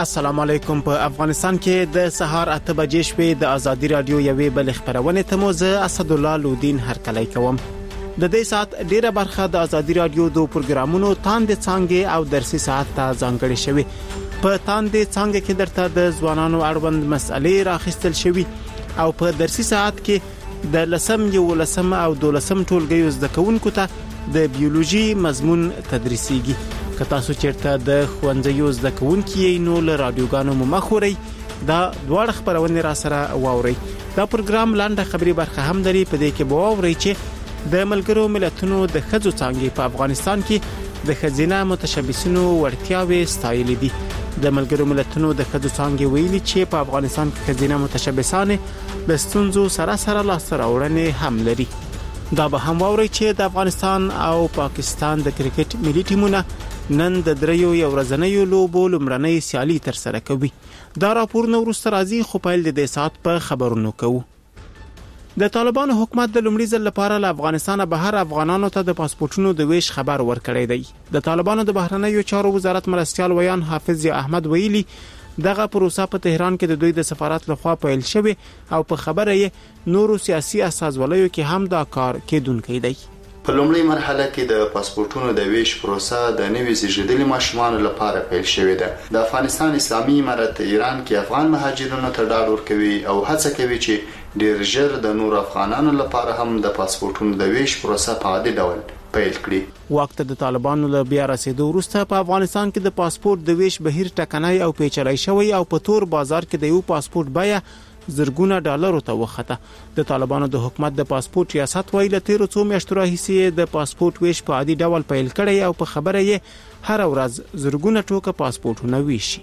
السلام علیکم. په افغانستان کې د سهار 8 بجې شپې د ازادي رادیو یوې بل خبرونه ته مو زه اسد الله لودین هرکلی کوم. د دې سات ډیره برخه د ازادي رادیو د پروګرامونو تاند څنګه او درسي ساعت ته ځانګړي شوی. په تاند څنګه کې درته د ځوانانو اړوند مسلې راخستل شوی او په درسي ساعت کې د لسم یو لسم او دولسم ټولګیو زده کوونکو ته د بیولوژي مضمون تدریسيږي. که تاسو چیرته د خوندزیو زده کوونکي نو له رادیوګانو مخوري دا دوه خبرونه را سره واوري. دا پروګرام لاندې خبري برخه هم لري. په دې کې به واوري چې د ملګرو ملتونو د خځو څنګه په افغانستان کې د خزینه متشبثینو ورتیاوي ستایل دي. د ملګرو ملتونو د خځو څنګه ویلي چې په افغانستان کې خزینه متشبثانه د ستونزو سره لاس راوړنې هم لري. دا به هم واوري چې د افغانستان او پاکستان د کرکټ ملي ټیمونه نن د دریو یو ورځنیو لوبو لمړنۍ سیالي تر سره کوي. دا راپورونه ورسته راځي خو پیل د دې سات په خبرونو کوو. د طالبانو حکومت د لومړي ځل لپاره له افغانستانه بهر افغانانو ته د پاسپورتونو د ویش خبر ورکړی دی. د طالبانو د بهرنیو چارو وزارت مرستيال ویان حافظ احمد ویلي دغه پروسه په تهران کې د دوی د سفارت لخوا پیل شوی او په خبره یې نورو سیاسي اساسوالو کې هم دا کار کېدونکې دی. په لومړی مرحله کې د پاسپورتونو د ویش پروسه د نوي زیږیدلي ماشومانو لپاره پیل شوې ده. د افغانستان اسلامي امارت ایران کې افغان مهاجرینو ته ډاډ ورکوي او هڅه کوي چې ډیر ژر د نور افغانانو لپاره هم د پاسپورتونو د ویش پروسه په عادي ډول پیل کړي. وخت د طالبانو له بیا رسیدو وروسته په افغانستان کې د پاسپورت د ویش بهیر ټکنۍ او پیچلۍ شوی او په تور بازار کې د یو پاسپورت بیه زرګونه ډالرو ته وخته. د طالبانو د حکومت د پاسپورت ریاست ویل تیر څو میاشتو راهیسې د پاسپورت ویش په عادي ډول پیل کړي او په خبره یې هر ورځ زرګونه ټوکه پاسپورتونه ویشي.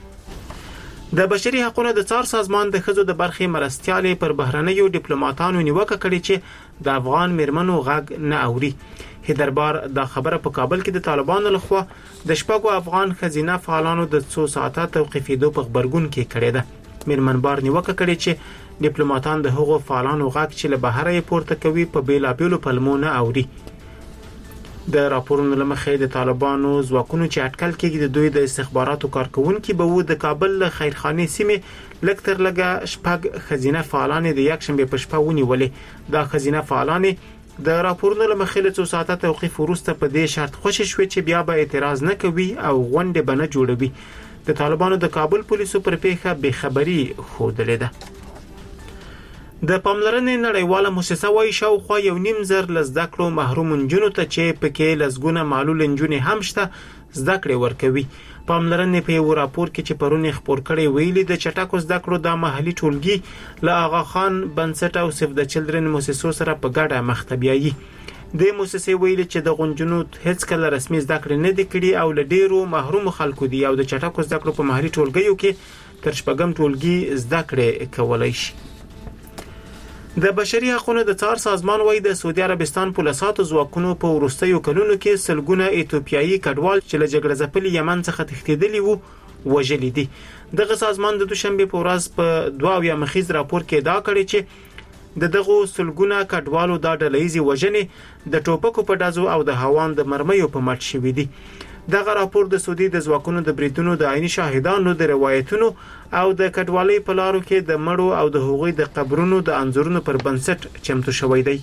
د بشري حقوقو د څار سازمان د خځو د برخې مرستيالې پر بهرنیو ډیپلوماټانو نیوکه کړې چې د افغان میرمنو غږ نه اوري. هیدربار دا خبره په کابل کې د طالبانو لخوا د شپږو افغان خزینه فعالانو د 200 ساعته توقیفېدو په خبرګون کې کړې ده. میرمنبار نیوکه کړې چې ډیپلوماټان د هغو فعالانو غږ چې له بهره پورته کوي په بیلابېلو پلمونه اوري. د راپورونو لمخې د طالبانو ځواکونو چې اټکل کېږي د دوی د استخباراتو کارکونکو به و د کابل له خیرخانه سیمه لکتر لګه شپږ خزینه فعالان د یک شنبه په شپه ونیولې. دا خزینه فعالان د راپورونو لمخې له 2 ساعته توقیف وروسته په دې شرط خوشی شوي چې بیا به اعتراض نه کوي او غونډه به نه جوړوي. د طالبانو د کابل پولیسو پر پیښه بے خبري خوده ده. د پاملرنې نړیواله مؤسسه وايي شاوخوا 1.5 زر لزدکړو محروم انجونو ته چې پکې لزګونه معلول انجونې هم شته زده کړې ورکوي. پاملرنې په یو راپور کې چې پرونی خبر کړي ویلي د چټکو زده کړو د محلي ټولګي له آغا خان بنسټ او سیف د چلډرن مؤسسو سره په ګډه مختبیایي. د مؤسسې ویلي چې د غونجونو هیڅ کله رسمي زده کړې نه دي کړي او له ډیرو محروم خلکو دي او د چټکو زده کړو په محلي ټولګیو کې تر شپږم ټولګي زده کړې کولای شي. د بشري حقوقو د څار سازمان وایي د سعودي عربستان پولیساتو ځواکونو په وروستیو کلونو کې سلګونه ایتوپیایي کډوال چې له جګړه ځپلي یمن څخه تښتېدلي وو وژلي دي. دغه سازمان د دوشنبه په ورځ په 2 مخیز راپور کې ادعا کړې چې دغه سلګونه کډوالو د ډلېزي وژنې د ټوپکو په ډازو او د هوان د مرمیو په مټ شوې دي. دغه راپور د سعودي د ځواکونو د بریدونو د عیني شاهدانو د روایتونو او د کډوالۍ په لارو کې د مړو او د هغوی د قبرونو د انځورونو پر بنسټ چمتو شوی دی.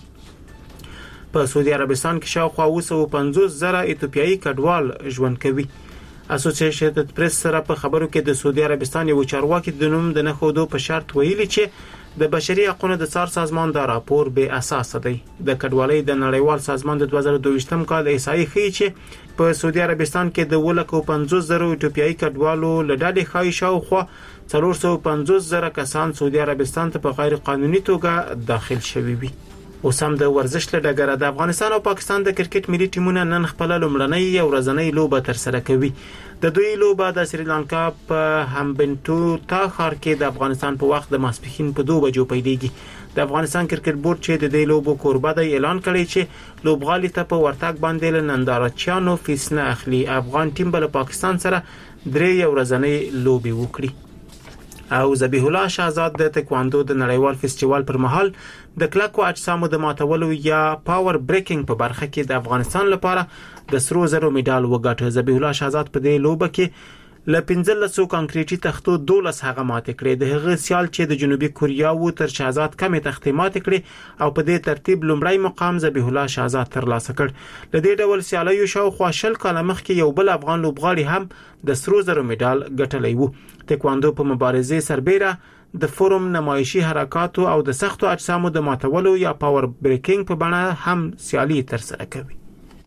په سعودي عربستان کې شاوخوا 250 زره ایتوپیایي کډوال ژوند کوي. اسوسییشنډ پریس سره په خبرو کې د سعودي عربستان یو چارواکي د نوم د نخودو په شرط ویلي چې د بشري حقوقو د څار سازمان دا راپور به اساس دی. د کډوالۍ د نړیوال سازمان د 2022م کال احصایې ښیي چې په سعودي عربستان کې د 150 زره ایتوپیایي کډوالو لړډې خای شاوخوا 450 زره کسان سعودي عربستان ته په غیر قانوني توګه داخل شوي وي. اوس هم د ورزش له ډګره د افغانستان او پاکستان د کرکټ ملي ټیمونه نن خپل لومړنۍ او ورځنۍ لوبه تر سره کوي. د دوی لوبه د سریلانکا په همبنټو تا ښار کې د افغانستان په وخت د ماسپښین په 2 بجو پیلېږي. د افغانستان کرکټ بورډ چې د دې لوبو کوربه دی اعلان کړی چې لوبغالي ته په ورتګ باندې له نندارچیانو فیس نه اخلي. افغان ټیم بل پاکستان سره 3 ورځنۍ لوبي وکړي. او ذبیح الله شهزاد د تکواندو د نړیوال فستیوال پر مهال د کلکو اجسامو د ماتولو یا پاور بریکینګ په برخه کې د افغانستان لپاره د سرو زرو میډال وګټه. ذبیح الله شهزاد په دې لوبه کې ل 15 کانکریټي تختو 12 هغه ماته کړې. د هغه سیال چې د جنوبي کوریا و تر شهزاد کمې تختې ماته کړې او په دې ترتیب لومړی مقام ذبیح الله شهزاد ترلاسه کړ. ل دې ډول سیالیو شاوخوا 20 کال مخکې یو بل افغان لوبغاړي هم د سرو زرو میډال ګټلی و. تکواندو په مبارزې سربېره د فورم نمایشي حرکاتو او د سختو اجسامو د ماتولو یا پاور بریکینګ په بڼه هم سیالي ترسره کوي.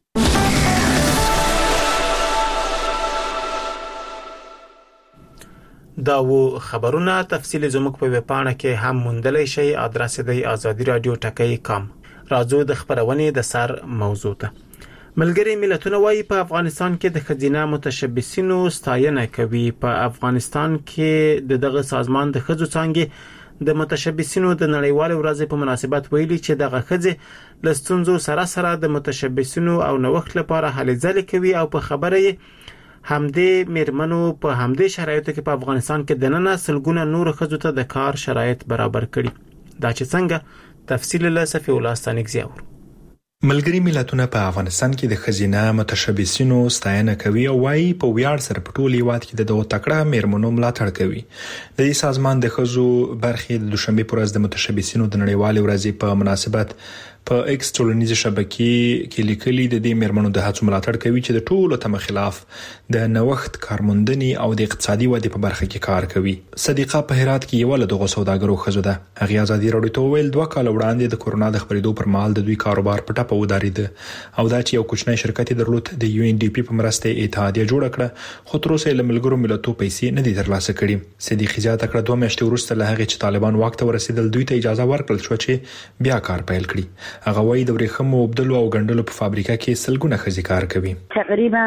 دا و خبرونه تفصیل زموږ په ویبپاڼه کې هم موندلی شئ. ادرس دی آزادی رادیو ټکی.com. راځو د خبرونې د سر موضوع ته. ملګری ملتونه وايي په افغانستان کې د خزینه متشبثینو ستاینه کوي. په افغانستان کې دغه سازمان د خزو څنګه د متشبثینو د نړیوال ورځ په مناسبت ویلي چې دغه خزې لستونزو سره د متشبثینو او نوښت لپاره هلې ځلې کوي او په خبره همدې میرمنو په همدې شرایطو کې په افغانستان کې د نن سلګونه نور خزو ته د کار شرایط برابر کړي. دا چې څنګه تفصیل له صفی الله ستانګزیاور. ملګری ملتونه په افغانستان کې د خزینه متشبثینو ستاینه کوي او وايي په ویاړ سره په ټول هیواد کې د تکړه میرمنو ملاتړ کوي. د دې سازمان د خزو برخې د دوشنبه پر ورځ د متشبثینو د نړیوال ورځ په مناسبت په ایکس ټولنیزه شبکې کې لیکلي د دې میرمنو د هڅو ملاتړ کوي چې د ټولو تم خلاف د نوښت کارموندنې او د اقتصادي ودې په برخه کې کار کوي. صدیقه په هرات کې یو له دغه سوداګرو خزو ده. هغه آزادي راډیو ته ویل 2 کال وړاندې د کورونا د خبرېدو پر مهال د دوی کاروبار په ټاپه ودارید او دا چې یو کوچنی شرکت درلود د UNDP په مرسته اتحادیه جوړ کړه خو تر اوسه له ملګرو ملتونو پیسې نه دي ترلاسه کړې. صدیقه زیاته کړه 2 میاشتې وروسته له هغه چې طالبان واک ته ورسېدل دوی ته اجازه ورکړل شو چې بیا کار پیل کړي. هغه وايي د ورېښمو وبدلو او ګنډلو په فابریکه کې سلګونه ښځې کار کوي. تقریبا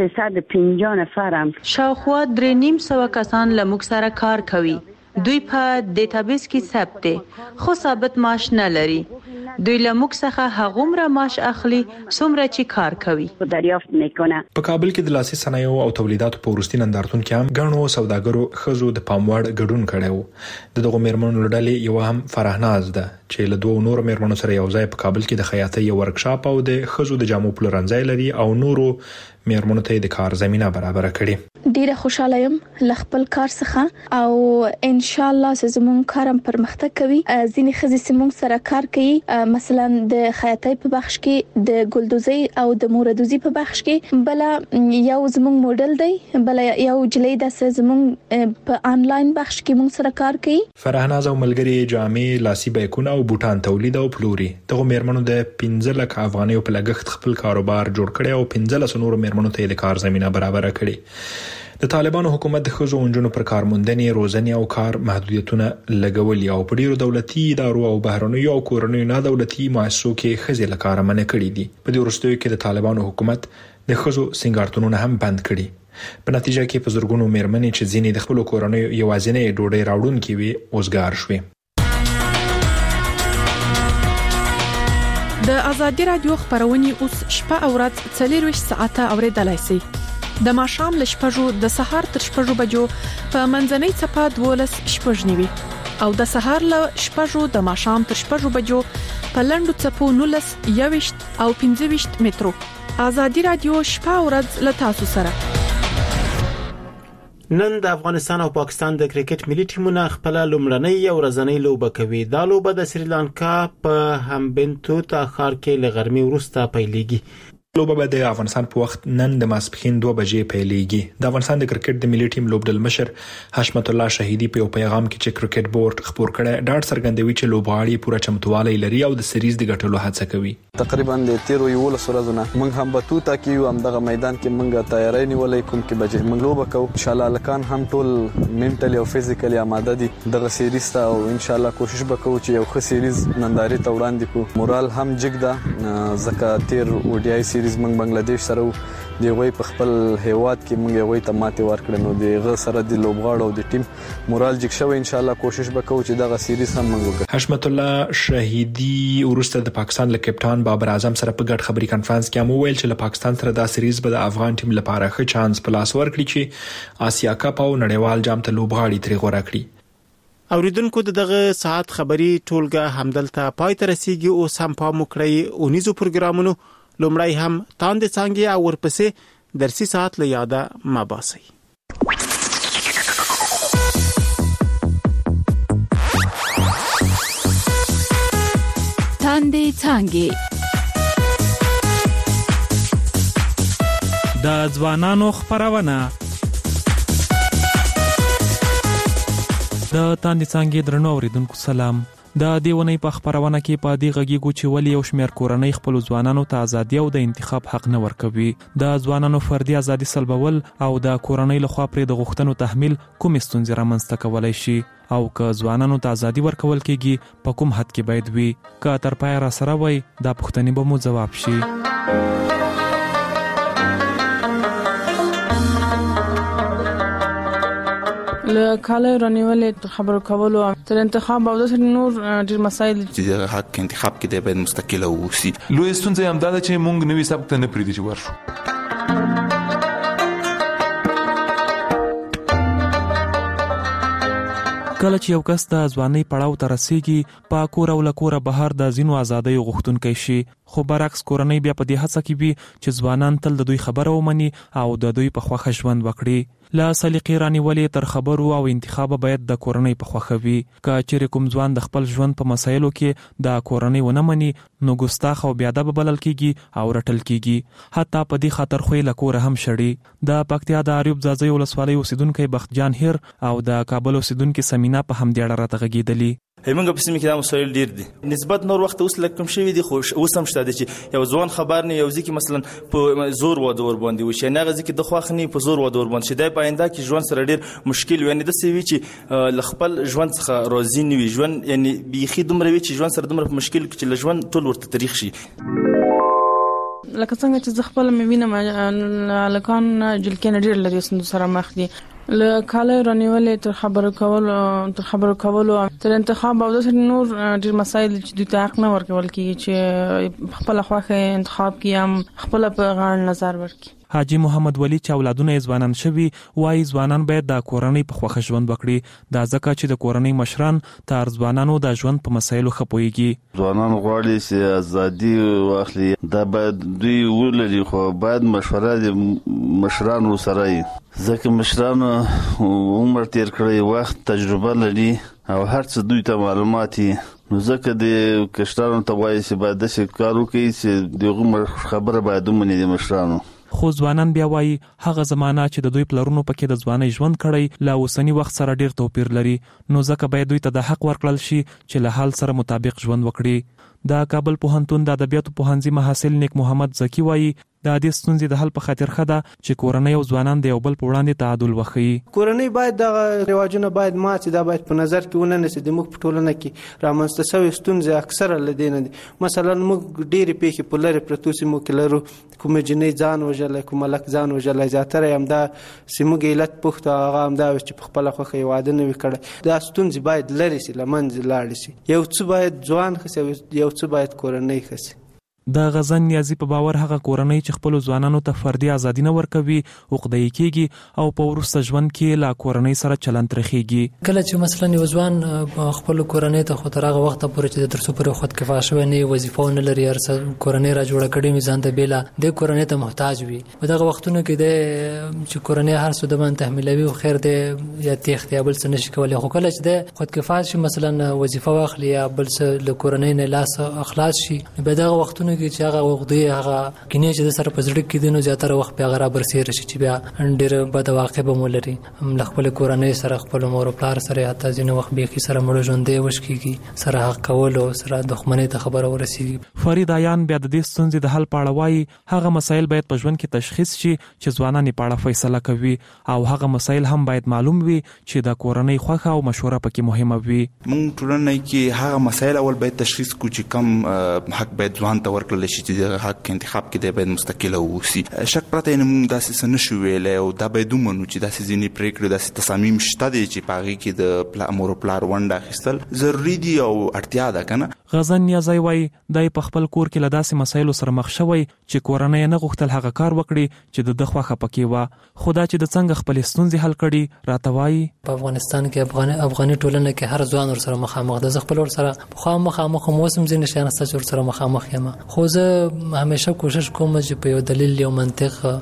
350 نفرم شاوخوا 300 کسان له موږ سره کار کوي. دوی په ډیټابیس کې ثبت دي خو ثابت معاش نه لري. دوی له موږ څخه هغومره معاش اخلي څومره چې کار کوي. دریافت میکنه. په کابل کې د لاسي صنایعو او تولیداتو په وروستي نندارتون کې هم غنو سوداګرو خزو د پاموړ ګډون کړو. دغه میرمنو لړلې یو هم فرهناز ده چې له 2 نور میرمنو سره یو ځای په کابل کې د خیاطۍ یو ورکشاپ او د خزو د جامو پلورنځای لري او نورو میرمنو ته د کار زمينه برابر کړي. ډیره خوشاله یم ل خپل کار څخه او ان شاء الله زموږ کارم پرمختګ کوي. ځینې خزې سیمون سره کار کوي مثلا د خیاطۍ په بخش کې د ګلدوزي او د موردوزي په بخش کې. بل یو زموږ موډل دی بل یو جلې د زموږ په انلاین بخش کې مون سره کار کوي. فرهناز او ملګری جامې لاسي بیکونه او بوټان تولید او پلوري. دغه میرمنو د 15 لک افغانیو په لګښت خپل کاروبار جوړ کړي او 15 نور میرمنو ته د کار زمينه برابر کړي. د طالبانو حکومت د خزو اونجونو پر کارموندنې روزنې او کار محدودیتونه لګولي او په ډیرو دولتي ادارو او بهرنیو او کورنیو نه دولتي مؤسسو کې خزې لکار منع کړي دي. په دې وروستیو کې د طالبانو حکومت د خزو سنگارتونونه هم بند کړي. په نتیجه کې په زرګونو میرمنې چې ځینې د خپل کورنیو یوازینۍ ډوډۍ راوړونکې وي اوسګار شوي. د آزادي رادیو خبرونه اوس شپه او ورځ 24 ساعته اوریدلای شئ. د ماښام ل 6 د سهار تر 6 بجو په منځنۍ صفه 12 شپږنیوي او د سهار ل 6 د ماښام تر 6 بجو په لندو صفو 19 21 او 25 مترو. آزادي رادیو شپه او ورځ ل تاسو سره. نن د افغانستان او پاکستان د کرکټ ملي ټیمونه خپل لومړنۍ او ورځنۍ لوبه کوي. دا لوبه د سریلانکا په همبنتوتا ښار کې ل غرمې وروسته پیلېږي. لوبه به د افغانستان په وخت نن د ماسپښین 2 بجې پیلېږي. د افغانستان د کرکټ د ملي ټیم لوبډل مشر حشمت الله شهیدی په پیغام کې چې کرکټ بورډ خبر کړي ډاډ څرګندوي چې لوبغاړي پوره چمتووالی لري او د سریز د ګټلو هڅه کوي. تقریبا د 13 ورځې موږ هم بتوتا کې یو هم دغه میدان کې موږ تیاری نیولې کوم کې بجې موږ لوبه کوو. ان شاء الله لکان هم ټول منټلی او فزیکلی آماده دي دغه سریز ته او ان شاء الله کوشش وکړو چې یو ښه سریز ننداري ته وړاندې کو. مورال هم جګده زکه 13 ODI سریز موږ بنگلاديش سره دی غوي په خپل هیواد کې موږ غوي ته ماته ورکړو نو دی غ سره د لوبغاړو او د ټیم مورال جګ شوی. ان شاء الله کوشش وکړو چې دغه سریز هم موږ وکړو. حشمت الله شهیدی ورسته د پاکستان له کپټان بابر اعظم سره په ګډ خبري کانفرنس کې مو ویل چې له پاکستان سره دا سریز به د افغان ټیم لپاره ښه چانس پلاس ورکړي چې آسیا کپ او نړیوال جام ته لوبغاړي ترې غوړه کړي. اوریدونکو دغه ساعت خبري ټولګه همدلته پای ته رسیدي او سم پام وکړئ. اونیزو پروګرامونو لومړی هم تاند څنګه او ورپسې درسي ساعت له یاده ما باسي. تاندې څانګې د ځوانانو خبرونه د تاندې څانګې درنو اوریدونکو سلام. د دیونی په خبرونه کې په دې غږیږو چې ولې یو شمېر کورنۍ خپل ځوانانو ته ازادي او د انتخاب حق نه ورکوي. د ځوانانو فردي ازادي سلبول او د کورنۍ لخوا پرې د غوښتنو تحمیل کوم ستونزې رامنځته کولای شي او که ځوانانو ته ازادي ورکول کېږي په کوم حد کې باید وي. که تر پای را سره وي دا پوښتنې به مو ځواب شي. له کاله رانیولې خبرو کولو تر انتخاب او د نور ډیر مسایل چې حق انتخاب کې د باید مستقله وسی. لوی ستونزه هم دا چې مونږ نوې سبق ته نه پریږدي چې ورشو. کله چې یو کس د ځوانۍ پړاو ته رسیږي په کور او لکوره بهر د ځینو ازادۍ غوښتونکی شي، خو برعکس کورنۍ بیا په دې هڅه کې وي چې ځوانان تل د دوی خبره ومني او د دوی په خوښه ژوند وکړي. له سلیقې رانیولې تر خبرو او انتخاب باید د کورنۍ په خوښه وي. که چیرې کوم ځوان د خپل ژوند په مسایلو کې د کورنۍ ونه مني نو ګستاخ او بیادب بلل کیږي او رټل کیږي. حتی په دې خاطر خو له کوره هم شړي. د پکتیا د اریوب ځاځي ولسوالۍ اوسیدونکو بختجان هیر او د کابل اوسیدونکو سمینا په هم ډیره راته غږیدلی. همغه په سیمه کې دا مسایل ډیر دي. نسبت نور وخت اوس لکه کم شوی دي، خو اوس هم شته چې یو ځوان خبر نه یو ځکه مثلا په زور واده ور باندې وشي نه غزي کې د خواخ نه په زور واده ور باندې شي. د پاینده کې ژوند سره ډیر مشکل وي. د سوي چې لخپل ژوند څخه راضي نه وي، ژوند یعنی بيخي دومره وي چې ژوند سره دومره مشکل کې چې ژوند ټول ورته تاریخ شي. لکه څنګه چې خپل مینه لکان جلکې ډیر لري سره مخ دي. له کاله رانیولې تر خبرو کولو تر انتخاب او د نور ډیر مسایل چې د حق نه ورکول کیږي چې خپل خواخه انتخاب کیم خپل په غاړه نظر ورکړي. حاجی محمد ولی چې اولادونه ځوانان شوي وایي ځوانان باید د کورنۍ په خوښه ژوند وکړي. دا ځکه چې د کورنۍ مشران تر ځوانانو د ژوند په مسایلو خپويږي. ځوانان غواړي چې ازادي واخلي، دا باید دوی ولري، خو باید مشوره د مشرانو سره وي ځکه مشران عمر تیر کړی، وخت تجربه لري او هر څه دوی ته معلومات دي. نو ځکه د کشرانو ته وایي چې باید د کار وکړي چې دغه خبره باید ومني د مشرانو. خو ځوانان بیا وایي هغه زمانہ چې د دوی پلرونو پکې د ځوانۍ ژوند کړی له اوسنی وخت سره ډیر توپیر لري، نو ځکه باید دوی ته د حق ورکړل شي چې له حال سره مطابق ژوند وکړي. د کابل پوهنتون د ادبیاتو پوهنځي محصل نیک محمد زکی وایي د دې ستونزې د حل په خاطر خده چې کورنۍ او ځوانان د یو بل په وړاندې تعادل وښيي. کورنۍ باید د رواجونو باید ماته دا باید په نظر کې ونه نسی. د موږ په ټولنه کې رامنځته شوی ستونزې اکثره لدینه دي. مثلا موږ ډېری پیښې په لری پروتو سیمو کې لرو، کوم جنې ځان وژلای، کوم ملک ځان وژلای، زیاتره هم دا سیمو علت پخته هغه هم دا چې په خپل خوخه واده نه وکړي. دا ستونزې باید لری سي لمنځ لاړ شي. یو څه باید ځوان خسي، یو څه باید کورنۍ خسي. د غزن نیازی په باور هغه کورنۍ چې خپل ځوانانو ته فردي ازادي نه ورکوي عقده‌ای کیږي او په ورسته ژوند کې لا کورنۍ سره چلند ترخیږي. کله چې مثلا یو ځوان خپل کورنۍ ته خو تر هغه وخت پورې چې د ترڅو پر خود کفایه شوی نه وظیفه نه لري، ارسه کورنۍ را جوړه کړي میزان ته بیلا د کورنۍ ته محتاج وي. په دغه وختونو کې د چې کورنۍ هر څه د باندې تحمیلوي او خیر د یا تخت یا بل څه نشي کولای. خو کله چې د خود کفایه شي مثلا وظیفه واخلي یا بل څه له کورنۍ نه لاس اخلاص شي، په دغه وختونو چې هغه وګړي هغه کینې چې د سره پزړه کې دینو زیاتره وخت په غره برسیر شي چې بیا ډېر بد واقع به مولري خپل کورنۍ سره خپل مور او پلار سره حتی ځینې وخت به کې سره مړ ژوندې وشکيږي سره حق کول او سره دښمنۍ ته خبره ورسیږي. فرید عیان بیا د دې ستونزې د حل په اړه وایي هغه مسایل باید په ژوند کې تشخیص شي چې ځوانان یې په اړه فیصله کوي او هغه مسایل هم باید معلوم وي چې د کورنۍ خوښه او مشوره پکې مهمه وي. موږ ټولنه کې هغه مسایل اول باید تشخیص کو چې کم حق باید ځوان ته ورکړل شي چې د حق انتخاب کې د باید مستقله وسی. شک پرته نه موږ داسې څه نشو ویلای او دا باید ومنو چې داسې ځینې پریکړې داسې تصامیم شته دي چې پاغي کې د امر پلار ونده اخیستل ضروری دي او اړتیا ده کنه. غزن نیازی وای دای په خپل کور کې له داسې مسایلو سره مخ شوی چې کورنۍ نه غوښتل هغه کار وکړي چې د خوخه پکې و. خدا چې د څنګه خپل ستونزې حل کړي راته وای په افغانستان کې افغاني ټولنه کې هر ځوان ور سره مخامخ د خپل ور سره مخامخ موسم ځین نشانه ستاسو سره مخامخ یم. خو زه همیشه کوشش کوم چې په یو دلیل یو منطق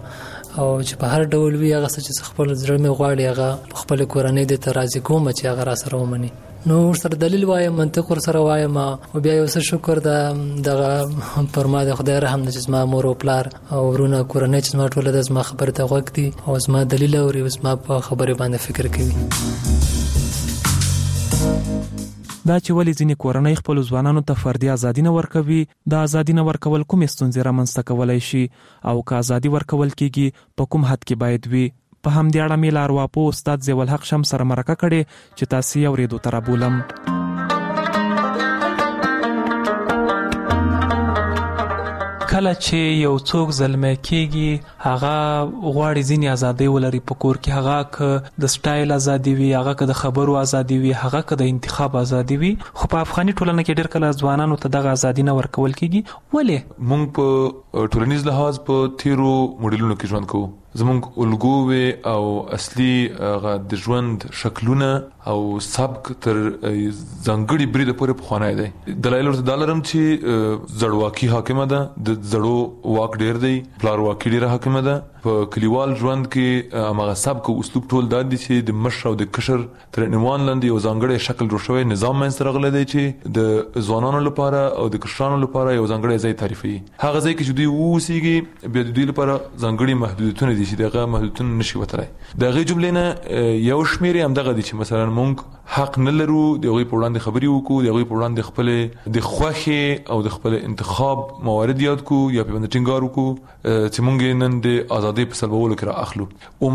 او چې په هر ډول وی هغه چې خپل زړه مې غواړي هغه خپل کورنۍ د ترازی کوم چې هغه را سره ومني. نو سره دلیل وایم، منطق ور سره وایم، او بیا یو څه شکر دغه پر ما د خدای رحم چې ما مور او پلار او ورونه کورنۍ چې ما ټول د زما خبره ته غوږ دي او زما دلیل اوري او زما په خبره باندې فکر کوي. دا چې ولې ځینې کورنۍ خپل ځوانانو ته فردي ازادي نه ورکوي، دا ازادي نه ورکول کوم ستونزې رامنځته کولای شي او که ازادي ورکول کیږي په کوم حد کې باید وي. په همدې اړه مې لارواپو استاد ضیاء الحق شمس سره مرکه کړې چې تاسو یې اورېدو ته رابولم. کله چې یو څوک زلمی کېږي هغه غواړي ځینې ازادۍ ولري په کور کې، هغه که د سټایل ازادي وي، هغه که د خبرو ازادي وي، هغه که د انتخاب ازادي وي. خو په افغاني ټولنه کې ډېر کله ځوانانو ته دغه ازادي نه ورکول کېږي. ولې؟ موږ په ټولنیز لحاظ په تیرو موډلونو کې ژوند کوو. زمونږ الګو او اصلي د ژوند شکلونه او سبک تر ځانګړي بریده پورې پخوانی دی. دلایل ورته دا لرم چې زړواکي حاکمه ده، د زړو واک ډیر دی، پلارواکي ډیره حاکمه ده. په کلیوال ژوند کې هغه سبک او اسلوب ټول دا دي چې د مشر او د کشر تر عنوان لاندې یو ځانګړی شکل جوړ شوی نظام منځته راغلی دی چې د ځوانانو لپاره او د کشرانو لپاره یو ځانګړی ځای تعریفوي. هغه ځای کې چې دوی اوسېږي بیا د دوی لپاره ځانګړي محدودیتونه دي چې دغه محدودیتونه نشي وتلی. د هغې جملې نه یو شمېر یې همدغه دي چې مثلا موږ حق نه لرو د هغوی په وړاندې خبرې وکړو، د هغوی په وړاندې خپلې د خوښې او د خپل انتخاب موارد یاد کړو یا پرې باندې ټینګار وکړو چې موږ نن د ازادۍ په سلبولو کې را اخلو.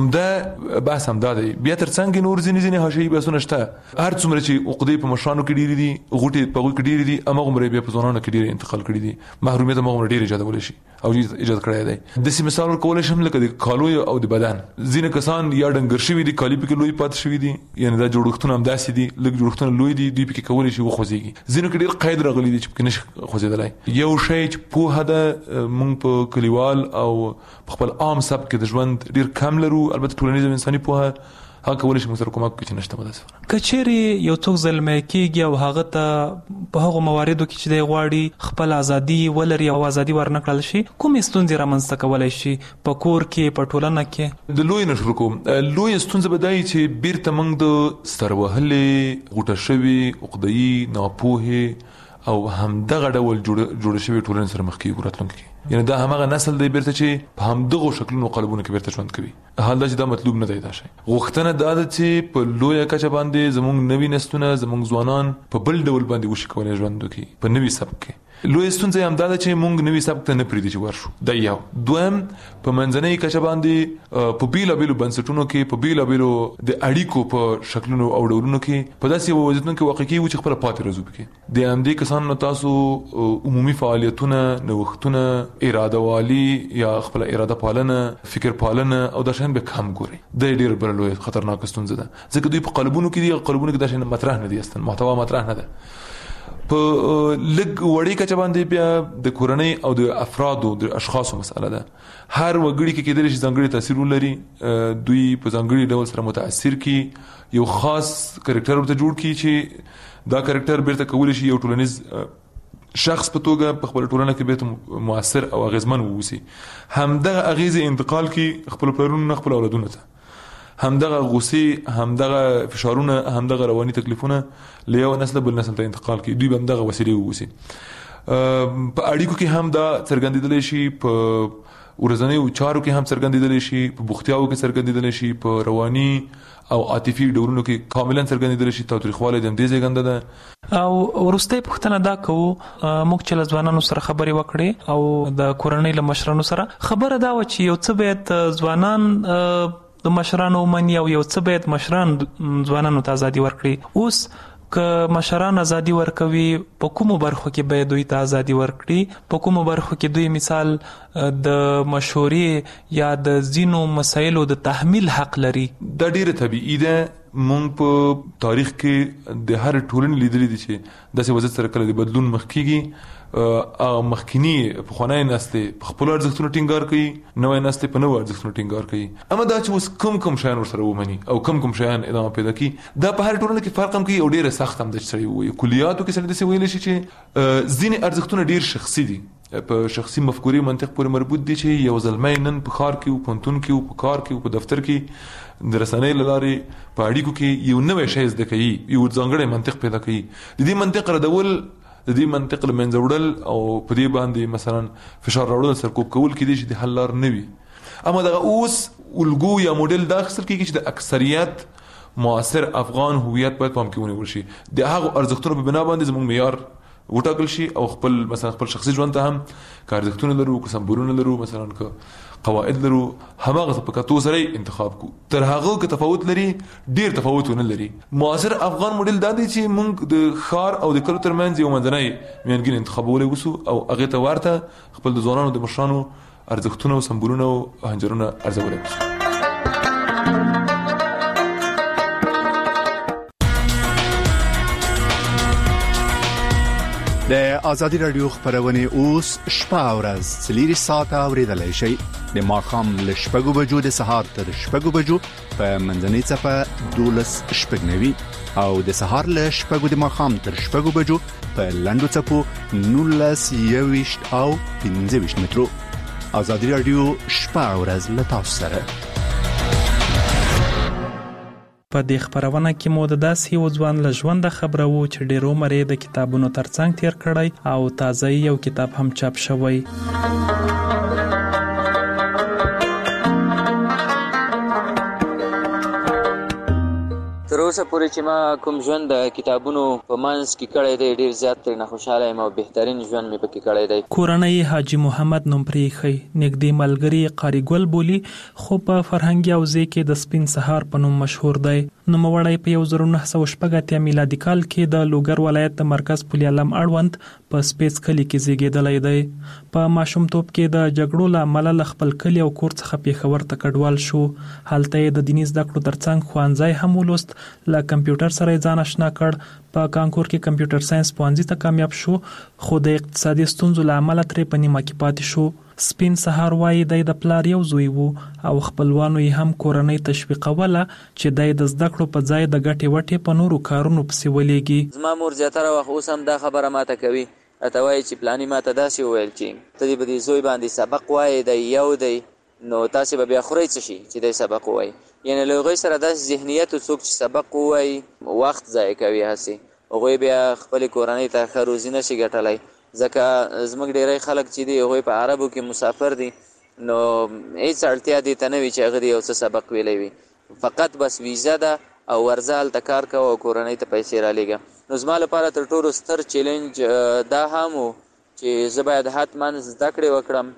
عمده بحث همدا دی. بیا تر څنګ نور ځینې حاشیهي بحثونه شته. هر څومره چې عقدې په مشرانو کې ډېرې دي، غوټې په هغوی کې ډېرې دي، هماغومره بیا په ځوانانو کې ډېرې انتقال کړي دي. محرومیت هماغومره ډېر ایجادولی شي او ایجاد کړی دی. داسې مثال ورکولی شم لکه د کالو او د بدن. ځینې کسان یا ډنګر شوي دي، کالي پکې لوی پاتې شوي دي، یعنې دا جوړښتونه همداسې دي، لږ جوړښتونه لوی دي، دوی پکې کولی شي وخوځېږي. ځینو کې ډېر قید راغلی دی چې پکې نشي خوځېدلی. یو شی چې پوهه ده موږ په کلیوال او په خپل عام سبک کې د ژوند ډېر کم لرو. البته ټولنیز او انساني پوهه هغه کولی شي موږ سره کومک وکړي چې نشته مداسفه. که چیرې یو څوک زلمی کېږي او هغه ته په هغو مواردو کې چې دی غواړي خپل ازادي ولري او ازادي ورنکړل شي، کومې ستونزې رامنځته کولی شي په کور کې، په ټولنه کې؟ د لوی نه شروع کوم. لوی ستونزه به دا وي چې بیرته موږ د سروهلې، غوټه شوې، عقده‌يي، ناپوهې او همدغه ډول جوړ شوی ټولنې سره مخ کېږو راتلونکي کې. یعنی دا همغه نسل دی بیرته چې په همدغو شکلونو قالبونو کې بیرته ژوند کوي. حال دا چې دا مطلوب نه دی. دا شی غوښتنه دا ده چې په لویه کچه باندې زموږ نوي نسلونه، زموږ ځوانان په بل ډول باندې وشي کولی ژوند وکړي په نوي سبک کې. لوی ستونزه هم دا ده چې موږ نوي سبک ته نه پرېږدي چې ورشو. دا یو. دویم، په منځنۍ کچه باندې په بیلابیلو بنسټونو کې، په بیلابیلو د اړیکو په شکلونو او ډولونو کې په داسې وضعیتونو کې واقع کېږو چې خپله پاتې راځو پکې. د همدې کسانو تاسو عمومي فعالیتونه، نوښتونه، اراده والی یا خپل اراده پالنه، فکر پالنه او دا شان به کم ګوري. دا ډېر بل لوی خطرناک ستونزه ده ځکه دوی په قالبونو کې دي، قالبونو کې دا شان مطرح نه دي، اصلا محتوا مطرح نه ده. په لږ وړې کچه باندې بیا د کورنۍ او د افرادو د اشخاصو مسأله ده. هر وګړي کې کېدلی شي ځانګړي تاثیر ولري، دوی په ځانګړي ډول سره متاثر کی، یو خاص کرکټر ورته جوړ کی چې دا کرکټر بیرته کولی شي یو ټولنیز شخص په توګه په خپل ټولنه کې بیرته مؤثر او اغیزمن ووسی. همدغه اغیزې انتقال کی خپل پلرونو، خپل اولادونو ته. همدغه غصې، همدغه فشارونه، همدغه رواني تکلیفونه له یو نسل بل نسل ته انتقال کی. دوی به همدغه وسیلې ووسی. په اړیکو کې هم دا څرګندېدلی شي، په ورځنیو چارو کې هم څرګندېدلی شي، په بوختیاوو کې څرګندېدلی شي، په رواني او عاطفي ډولونو کې کاملا څرګندېدلی شي. تاوتریخوالی د همدې زېږنده ده. او وروستۍ پوښتنه دا کوو، موږ چې له ځوانانو سره خبرې وکړې او د کورنۍ له مشرانو سره، خبره دا وه چې یو څه باید ځوانان د مشرانو ومني او یو څه باید مشران ځوانانو ته ازادي ورکړي. اوس که مشران ازادي ورکوي، په کومو برخو کې باید دوی ته ازادي ورکړي؟ په کومو برخو کې دوی مثال د مشورې یا د ځینو مسایلو د تحمیل حق لري؟ دا ډیره طبیعي ده. مونږ په تاریخ کې د هر ټولنې لیدلي دي چې داسې وضعیت سره کله د بدلون مخ کېږي. مخکینی پخوانی نسل په خپل ارزښتونو ټینګار کوي، نوې نسل په نوو ارزښتونو ټینګار کوي. اما دا چې اوس کوم شیان ورسره ومني او کوم شیان ادامه پیدا کوي، دا په هر ټولنه کې فرق هم کوي او ډیره سخت هم ده چې سړی ووایي. کلیاتو کې سړی داسې ویلی شي چې ځینې ارزښتونه ډیر شخصي دي، په شخصي مفکورې منطق پورې مربوط دي چې یو ځلمۍ نن په ښار کې او پوهنتون کې او په کار کې او په دفتر کې د رسنۍ له لارې په اړیکو کې یو نوی شی زده کوي، یو ځانګړی منطق پیدا کوي. د دې منطق ردول، د دې منطق له منځه وړل او په دې باندې مثلا فشار راوړل سرکوب کول کېدای شي د حل لار نه وي. اما دغه اوس الګو یا موډل دا اخیستل کېږي چې د اکثریت معاصر افغان هویت باید پام کې ونیول شي، د هغو ارزښتونو په بنا باندې زموږ معیار وټاکل شي او خپل شخصي ژوند ته هم که ارزښتونه لرو، که سمبولونه لرو، مثلا که قواعد لرو، هماغه په کتو سره انتخاب کو. تر هغه که تفاوت لري، ډیر تفاوتونه لري. معاصر افغان موډل دا دی چې موږ د ښار او د کلو ترمنځ یو منځنی میانګین انتخابولی وسو او هغه ته ورته خپل د ځوانانو د مشرانو ارزښتونه او سمبولونه او هنجرونه ارزولی وسو. د ازادي رادیو خبرونه اوس شپه او ورځ 4 ساعته اوریدلای شئ. د ماښام له 6 بجو د سهار تر 6 بجو په منځنۍ صفه 12:09 او د سهار له 6 د ماښام تر 6 بجو په لندو صفو 19:20 او 15 مترو. ازادي رادیو شپه او ورځ له تاسو سره. په دې خبرونه کې مو د داسې یو ځوان له ژونده خبرو چې ډېر عمر یې د کتابونو ترڅنګ تیر کړی او تازه یو کتاب هم چاپ شوی. تر اوسه پورې چې ما کوم ژوند د کتابونو په منځ کې کړی دی ډېر زیات ترې خوشاله یم او بهترین ژوند مې پکې کړی دی. کورنۍ حاجي محمد نوم پرېښی، نږدې ملګري قاري ګل بولي، خو په فرهنګي حوزې کې د سپین سهار په نوم مشهور دی. نوموړی په 1986 میلادي کال کې د لوګر ولایت د مرکز پل علم اړوند په سپیس کلی کې زیږیدلی دی. په ماشومتوب کې د جګړو له امله له خپل کلي او کور څخه پېښور ته کډوال شو. هلته یې د دیني زده کړو ترڅنګ ښوونځی هم ولوست. له کمپیوټر سره یې ځان آشنا کړ. په کانکور کې کمپیوټر ساينس پوهنځي ته کامیاب شو، خو د اقتصادي ستونزو له امله ترې په نیمه کې پاتې شو. سپین سهار وایي د پلار یو زوی وو او خپلوانو یې هم کورنۍ تشویقوله چې د زده کړو په ځای د ګټې وټې په نورو کارونو پسې ولېږي. زما مور زیاتره وخت اوس هم دا خبره ماته کوي، راته وایي چې پلاني ماته داسې وویل چې ته دې به دې زوی باندې سبق وایې، دی یو دی نو تاسې به بیا خورئ څه شي چې دی سبق ووایي. یعنې له هغوی سره داسې ذهنیت څوک چې سبق ووایي وخت ضایع کوي، هسې هغوی بیا خپلې کورنۍ ته ښه روزي نشي ګټلی. ځکه زموږ ډېری خلک چې دي هغوی په عربو کې مسافر دي، نو هیڅ اړتیا دې ته نه وي چې هغه دې یو څه سبق ویلی وي، فقط بس ویزه ده او ورځه هلته کار کوه او کورنۍ ته پیسې رالیږه. نو زما لپاره تر ټولو ستر چیلنج دا هم و چې زه باید حتما زده کړې وکړم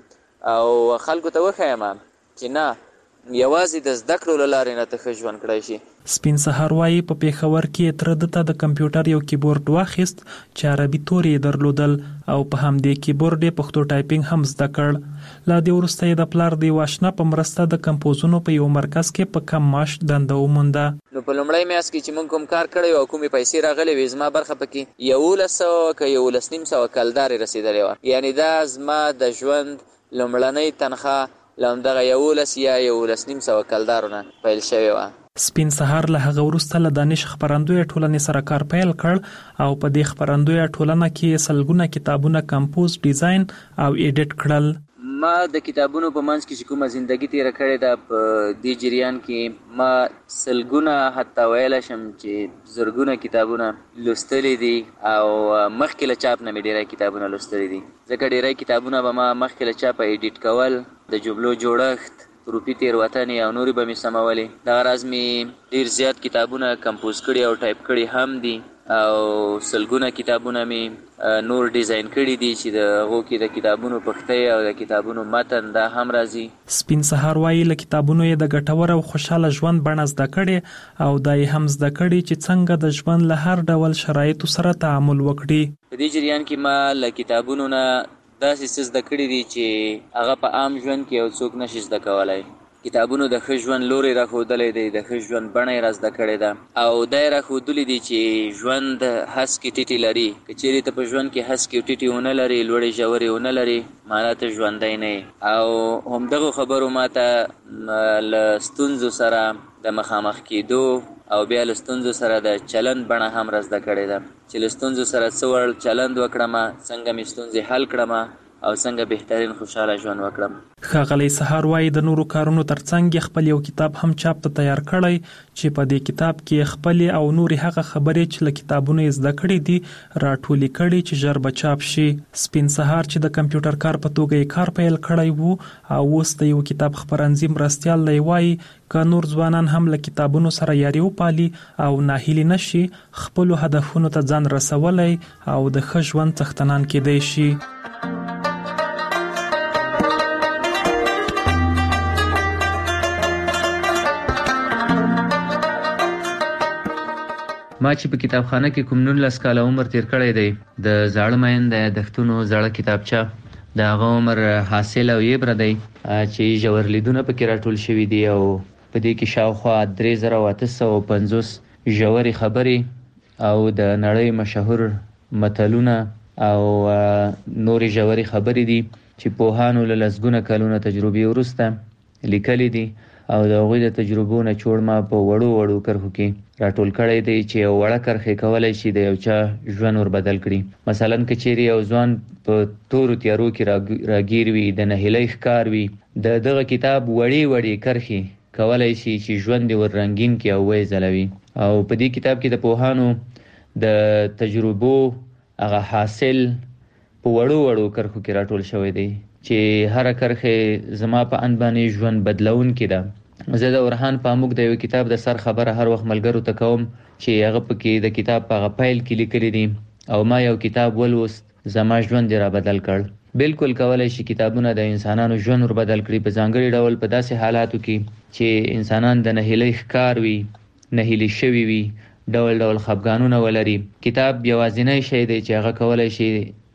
او خلکو ته وښیم چې نه یوازې د زده کړو له لارې نه ته ښه ژوند کړی شي. سپین سهار وایي په پېښور کې تره ده ته د کمپیوټر یو کیبورډ واخیست چې عربي تورې یې درلودل او په همدې کیبورډ یې پښتو ټایپینګ هم زده کړ. له دې وروسته یې د پلار د یو آشنا په مرسته د کمپوزونو په یو مرکز کې په کم معاش دنده ومونده. نو په لومړی میاشت کې چې موږ کوم کار کړی او کومې پیسې راغلې وې زما برخه پکې 1100 که 11,500 کلدارې رسېدلې وه. یعنې دا زما د ژوند لومړنۍ تنخواه له همدغه 11 یا 11,500 کلدارو نه پیل شوې وه. سپین سهار له هغه وروسته له دانش خپرندویه ټولنې سره کار پیل کړ او په دې خپرندویه ټولنه کې سلګونه کتابونه کمپوز، ډیزاین او ایډیټ کړل. ما د کتابونو په منځ کې چې کومه زندگی تیره کړې ده په دې جریان کې ما سلګونه حتی ویلی شم چې زرګونه کتابونه لوستلی دي او مخکې له چاپ نه مې ډېری کتابونه لوستلی دي، ځکه ډېری کتابونه به ما مخکې له چاپه ایډیټ کول، د جملو جوړښت، حروفي تېروتنې او نورې به مې سمولې. دغه راز مې ډېر زیات کتابونه کمپوز کړي او ټایپ کړي هم دي او سلګونه کتابونه مې نور ډیزاین کړي دي چې د هغو کې د کتابونو پښتۍ او د کتابونو متن دا هم راځي. سپین سهار وایي له کتابونو یې د ګټور او خوشحاله ژوند بڼه زده کړې او دا یې هم زده کړي چې څنګه د ژوند له هر ډول شرایطو سره تعامل وکړي. په دې جریان کې ما له کتابونو نه داسې څه زده کړي دي چې هغه په عام ژوند کې یو څوک نشي زده کولی. کتابونو د ښه ژوند لوری راښودلی دی، د ښه ژوند بڼه یې را زده کړې ده او دا یې راښودلي دي چې ژوند هسکې ټیټې لري. که چیرې ته په ژوند کې هسکې ټیټې ونه لرې، لوړې ژورې ونه لرې، معنا ته ژوندی نه یې. او همدغو خبرو ما ته له ستونزو سره د مخامخ کېدو او بیا له ستونزو سره د چلند بڼه هم را زده کړې ده چې له ستونزو سره څه ډول چلند وکړم، څنګه مې ستونزې حل کړم او څنګه بهترین خوشاله ژوند وکړم. ښاغلی سهار وایي د نورو کارونو ترڅنګ خپل یو کتاب هم چاپ ته تیار کړی چې په دې کتاب کې خپل او نورې هغه خبرې چې له کتابونو زده کړې دي راټولې کړي چې ژر به چاپ شي. سپین سهار چې د کمپیوټر کار په توګه یې کار پیل کړی وو او اوس د یو کتاب خپرندوی مرستیال دی وایي که نور ځوانان هم له کتابونو سره یاري وپالي او ناهیلي نشي خپلو هدفونو ته ځان رسولی او د ښه ژوند څښتنان کیدی شي. ما چې په کتابخانه کې کوم 19 کاله عمر تیر کړی دی د زاړه مین د یادښتونو زړه کتابچه د هغه عمر حاصل او یې بره دی چې ژور لیدونه پکې راټول شوي دي او په دې کې شاوخوا 3850 ژورې خبرې او د نړۍ مشهور متلونه او نورې ژورې خبرې دي چې پوهانو له لسګونه کلونه تجربې وروسته لیکلي دي او د هغوی د تجربو نه چوړ ما په وړو کرښو کې راټول کړی دی چې یو وړه کرښې کولی شي د یو چا ژوند ور بدل کړي. مثلا که چیرې یو ځوان په تورو تیارو کې راګیر وي د نهیلۍ ښکار وي د دغه کتاب وړې کرښې کولی شي چې ژوند یې ور رنګین کړي او ویې ځلوي. او په دې کتاب کې د پوهانو د تجربو هغه حاصل په وړو کرښو کې راټول شوی دی چې هر کرښه زما په ان باندې ژوند بدلون کې ده. زه د ورهان پاموک د یو کتاب د سر خبره هر وخت ملګرو ته کوم چې هغه پکې د کتاب په پیل کې لیکلي دي او ما یو کتاب ولوست زما ژوند را بدل کړ. بالکل کولای شي کتابونه د انسانانو ژوند ور بدل کړي په ځانګړي ډول په داسې حالاتو کې چې انسانان د نهیلۍ ښکار وي نهیلي شوي وي ډول خفګانونه ولري. کتاب یوازینی شی دی چې هغه کولای شي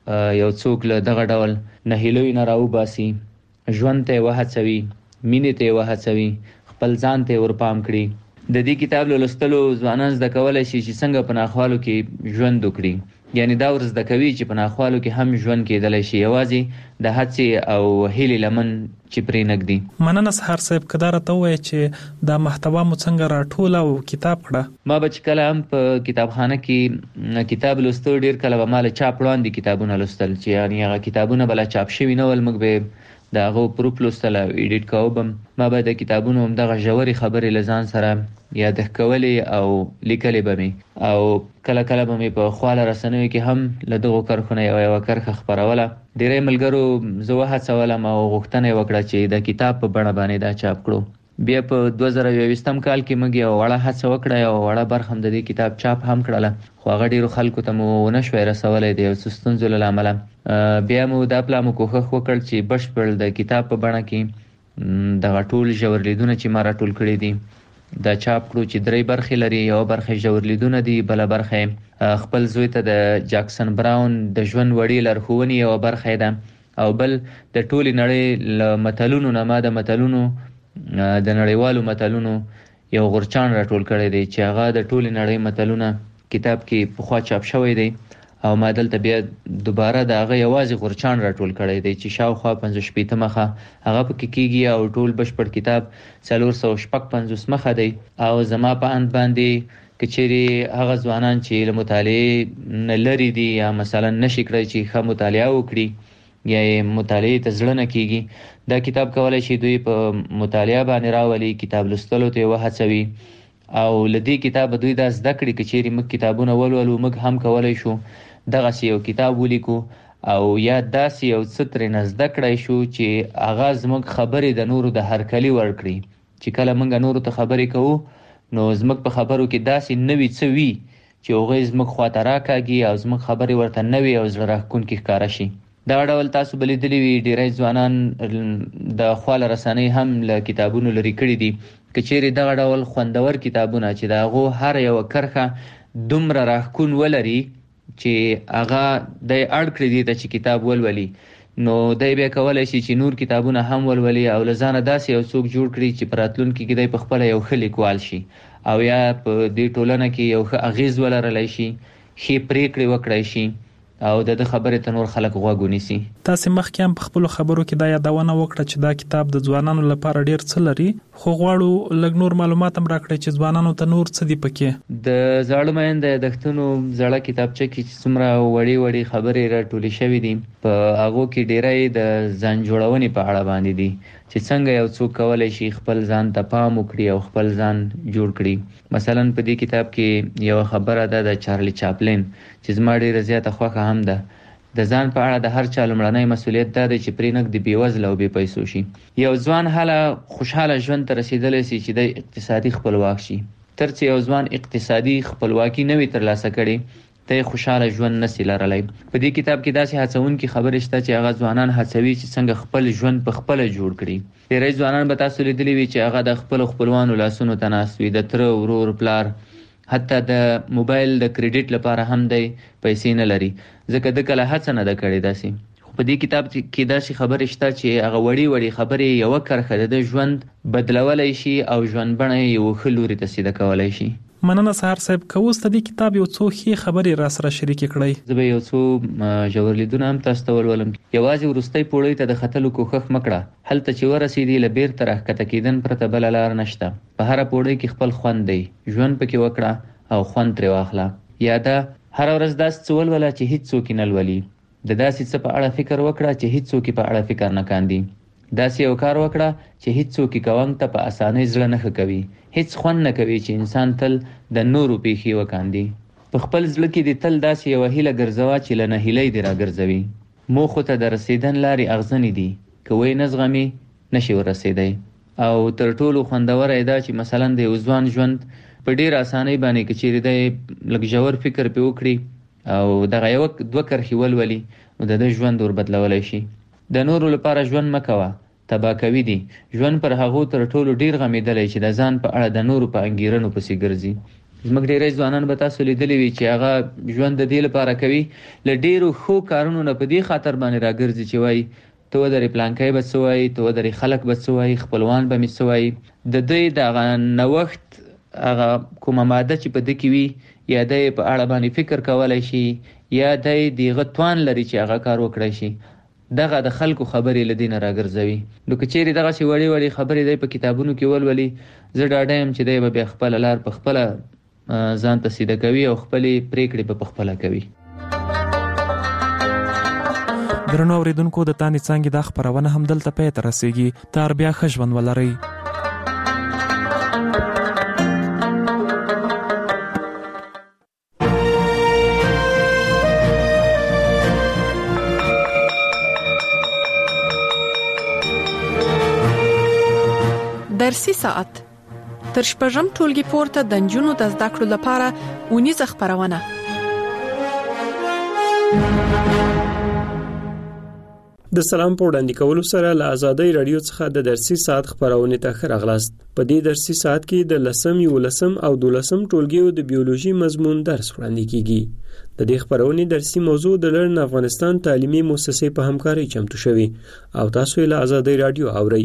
یو څوک له دغه ډول نهیلۍ نه راوباسي ژوند ته وهڅوي مینې ته وهڅوي خپل ځان ته ورپام کړي. د دې کتاب لوستلو ځوانان زده کولی شي چې څنګه په ناخوالو کې ژوند وکړي. یعنی دا ور زده کوي چې په ناخوالو کې هم ژوند کېدلی شي یوازې د هڅې او هیلې لمن چې پرې نږدي. مننه سهار صاحب که دا راته ووایې چې دا محتوا مو څنګه راټوله او کتاب کړه. ما به چې کله هم په کتابخانه کې کتاب لوستو ډېر کله به ما له چاپ وړاندې کتابونه لوستل چې یعنی هغه کتابونه به لا چاپ شوي نه ول موږ به د هغو پروف لوستل او ایډیټ کوو به ما به د کتابونو همدغه ژورې خبرې له ځان سره یادښت کولې او لیکلې به مې او کله به مې په خواله رسنیو کې هم له دغو کرښو نه یوه کرښه خپروله. ډېری ملګرو زه وهڅولم او غوښتنه یې وکړه چې د کتاب په بڼه باندې دا چاپ کړو. بیا په 2021 کال کې موږ یو وړه هڅه وکړه یو وړه برخه هم د دې کتاب چاپ هم کړله خو هغه ډېرو خلکو ته مو ونه شوی رسولی د یو څه ستونزو له امله. بیا مو دا پلا مو کوښښ وکړ چې بشپړ د کتاب په بڼه کې دغه ټول ژور لیدونه چې ما راټول کړي دي دا چاپ کړو چې 3 برخې لري. یو برخه ژور لیدونه دي بله برخه خپل زوی ته د جاکسن براون د ژوند وړې لارښوونې یوه برخه ده او بل د ټولې نړۍ له متلونو نه ما د متلونو د نړیوالو متلونو یو غورچاڼ راټول کړی دی چې هغه د ټولې نړۍ متلونه کتاب کې پخوا چاپ شوی دی او ما دلته بیا دوباره د هغه یوازې غورچاڼ راټول کړی دی چې شاوخوا 50 مخه هغه پکې کېږي او ټول بشپړ کتاب 456 مخه دی. او زما په اند باندې که چیرې هغه ځوانان چې له مطالعې نه لرې دي یا مثلا نشي کړی چې ښه مطالعه وکړي یا یې مطالعې ته زړه نه کېږي دا کتاب کولی شي دوی په مطالعه باندې راولي کتاب لوستلو ته یې وهڅوي او له دې کتابه دوی دا زده کړي که چیرې موږ کتابونه ولولو موږ هم کولی شو دغسې یو کتاب ولیکو او یا داسې یو څه ترېنه زده کړی شو چې هغه زموږ خبرې د نورو د هرکلي ورکړي چې کله موږ نورو ته خبرې کوو نو زموږ په خبرو کې داسې نوي څه وي چې هغوی زموږ خواته راکاږي او زموږ خبرې ورته نوې او زړه راښکونکې ښکاره شي. دا ډول تاسو به لیدلي وي ډېری ځوانان د خواله رسنۍ هم له کتابونو لرې کړي دي. که چیرې دغه ډول خوندور کتابونه چې د هغو هر یوه کرښه دومره راښکون ولري چې هغه دی اړ کړي دي ته چې کتاب ولولي نو دی بیا کولی شي چې نور کتابونه هم ولولي او له ځانه داسې یو څوک جوړ کړي چې په راتلونکي کې دی په خپله یو ښه لیکوال شي او یا په دې ټولنه کې یو ښه اغیز ولرلی شي ښې پرېکړې وکړی شي او د خبرې ته نور خلک غوږ ونیسي. تاسو مخکې هم په خپل خبرو کې دا یادونه وکړه چې دا کتاب د ځوانانو لپاره ډیر څه لري، خو غواړو لږ نور معلومات هم راکړئ چې ځوانانو ته نور څه دی پکې. د زاړه مینده یادښتونو زړه کتابچه کې چې څومره وړي خبرې راټولې شوې دي، په هغه کې ډیری د ځان جوړونې په اړه باندې دي چې څنګه یو څوک کولای شي خپل ځان ته پام وکړي او خپل ځان جوړ کړي. مثلا په دې کتاب کې یو خبره ده د چارلی چاپلین چې زما ډیره زیاته خوښه هم ده. د ځان په اړه د هر چا لومړنی مسؤلیت دا دی چې پرې نږدې بېوزله او بې پیسو شي. یو ځوان هله خوشحاله ژوند ته رسېدلی سي چې د اقتصادي خپلواک شي. تر څو یو ځوان اقتصادي خپلواکي نه وي ترلاسه کړي ته خوشاله ژوند نشي لرلای. په دې کتاب کې داسې هڅونکې خبرې شته چې هغه ځوانان هڅوي چې څنګه خپل ژوند په خپل جوړ کړي. ډېری ځوانان به تاسو لیدلی وي چې هغه د خپل خپلوانو لاسونو ته ناست وي، د تره، ورور، پلار، حتی د موبایل د کریډیټ لپاره هم دی پیسې نه لري ځکه د کله هڅه نه ده کړې داسې. خو په دې کتاب کې داسې خبرې شته چې هغه وړي خبرې یوه کرښه د ژوند بدلولی شي او ژوند بڼه یې یو ښه لوري ته سیده کولی شي. مننه سهار صاحب، که اوس د دې کتاب یو څو ښې خبرې را سره شریکې کړئ. زه به یو څو ژور لیدونه هم تاسو ته ولولم. یوازې وروستۍ پوړۍ ته د ختلو کوښښ مه کړه. هلته چې ورسېدې له بیرته راښکته کېدن پرته بله لار نشته. په هره پوړۍ کې خپل خوند دی، ژوند پکې وکړه او خوند ترې واخله. یا دا هره ورځ داسې څه ولوله چې هیڅ څوک یې نه لولي. د داسې څه په اړه فکر وکړه چې هیڅ څوک په اړه فکر نه کاندي. داسې یو کار وکړه چې هیڅ څوک یې کوونک ته په اسانۍ زړه نه ښه کوي. هیڅ خوند نه کوي چې انسان تل د نورو پیښې وکاندي. په خپل زړه کې دې تل داسې یوه هیله ګرځوه چې له نهیلۍ دې راګرځوي. موخو ته د رسېدن لارې اغزنې دي، که وی نه زغمي نشي ورسېدی. او تر ټولو خوندوره یې دا چې مثلا د یو ځوان ژوند په ډېر اسانۍ باندې که چیرې دی لږ ژور فکر پې وکړي او دغه یوه دوه کرښې ولولي نو د ده ژوند ور بدلولی شي. د نورو لپاره ژوند مه کوه، تباه کوي دي. ژوند پر هغو تر ټولو ډیر غمیدلی چې د ځان په اړه د نورو په انګیرنو پسې ګرځي. زموږ ډیری ځوانان به تاسو لیدلی وي چې هغه ژوند د دې لپاره کوي له ډیرو ښو کارونو نه په دې خاطر باندې راګرځي چې وایي ته ودرې پلانکی به څه وایي، ته ودرې خلک به څه وایي، خپلوان به مې څه وایي. د دوی د هغه نوښت هغه کومه ماده چې په ده کې وي یا دی په اړه باندې فکر کولی شي یا دی د هغه توان لري چې هغه کار وکړی شي، دغه د خلکو خبرې له دې نه راګرځوي. نو که چیرې دغسې وړې خبرې دی په کتابونو کې ولولي، زه ډاډه یم چې دی به بیا خپله لار په خپله ځان ته سیده کوي او خپلې پرېکړې به په خپله کوي. درنو اورېدونکو، د تانې څانګې دا خپرونه هم دلته پای ته رسېږي. تر بیا ښه ژوند ولرئ. درسي ساعت تر شپږم ټولګي پورته د نجونو د زده کړو لپاره اونیزه خپرونه. د سلام په وړاندې کولو سره له آزادۍ رادیو څخه د درسي ساعت خپرونې ته ښه راغلاست. په دې درسي ساعت کې د 10م، 11م او 12م ټولګیو د بیولوژي مضمون درس وړاندې کیږي. د دې خپرونې درسي موضوع د لرن افغانستان تعلیمي مؤسسې په همکارۍ چمتو شوی او تاسو یې له آزادۍ رادیو اورئ.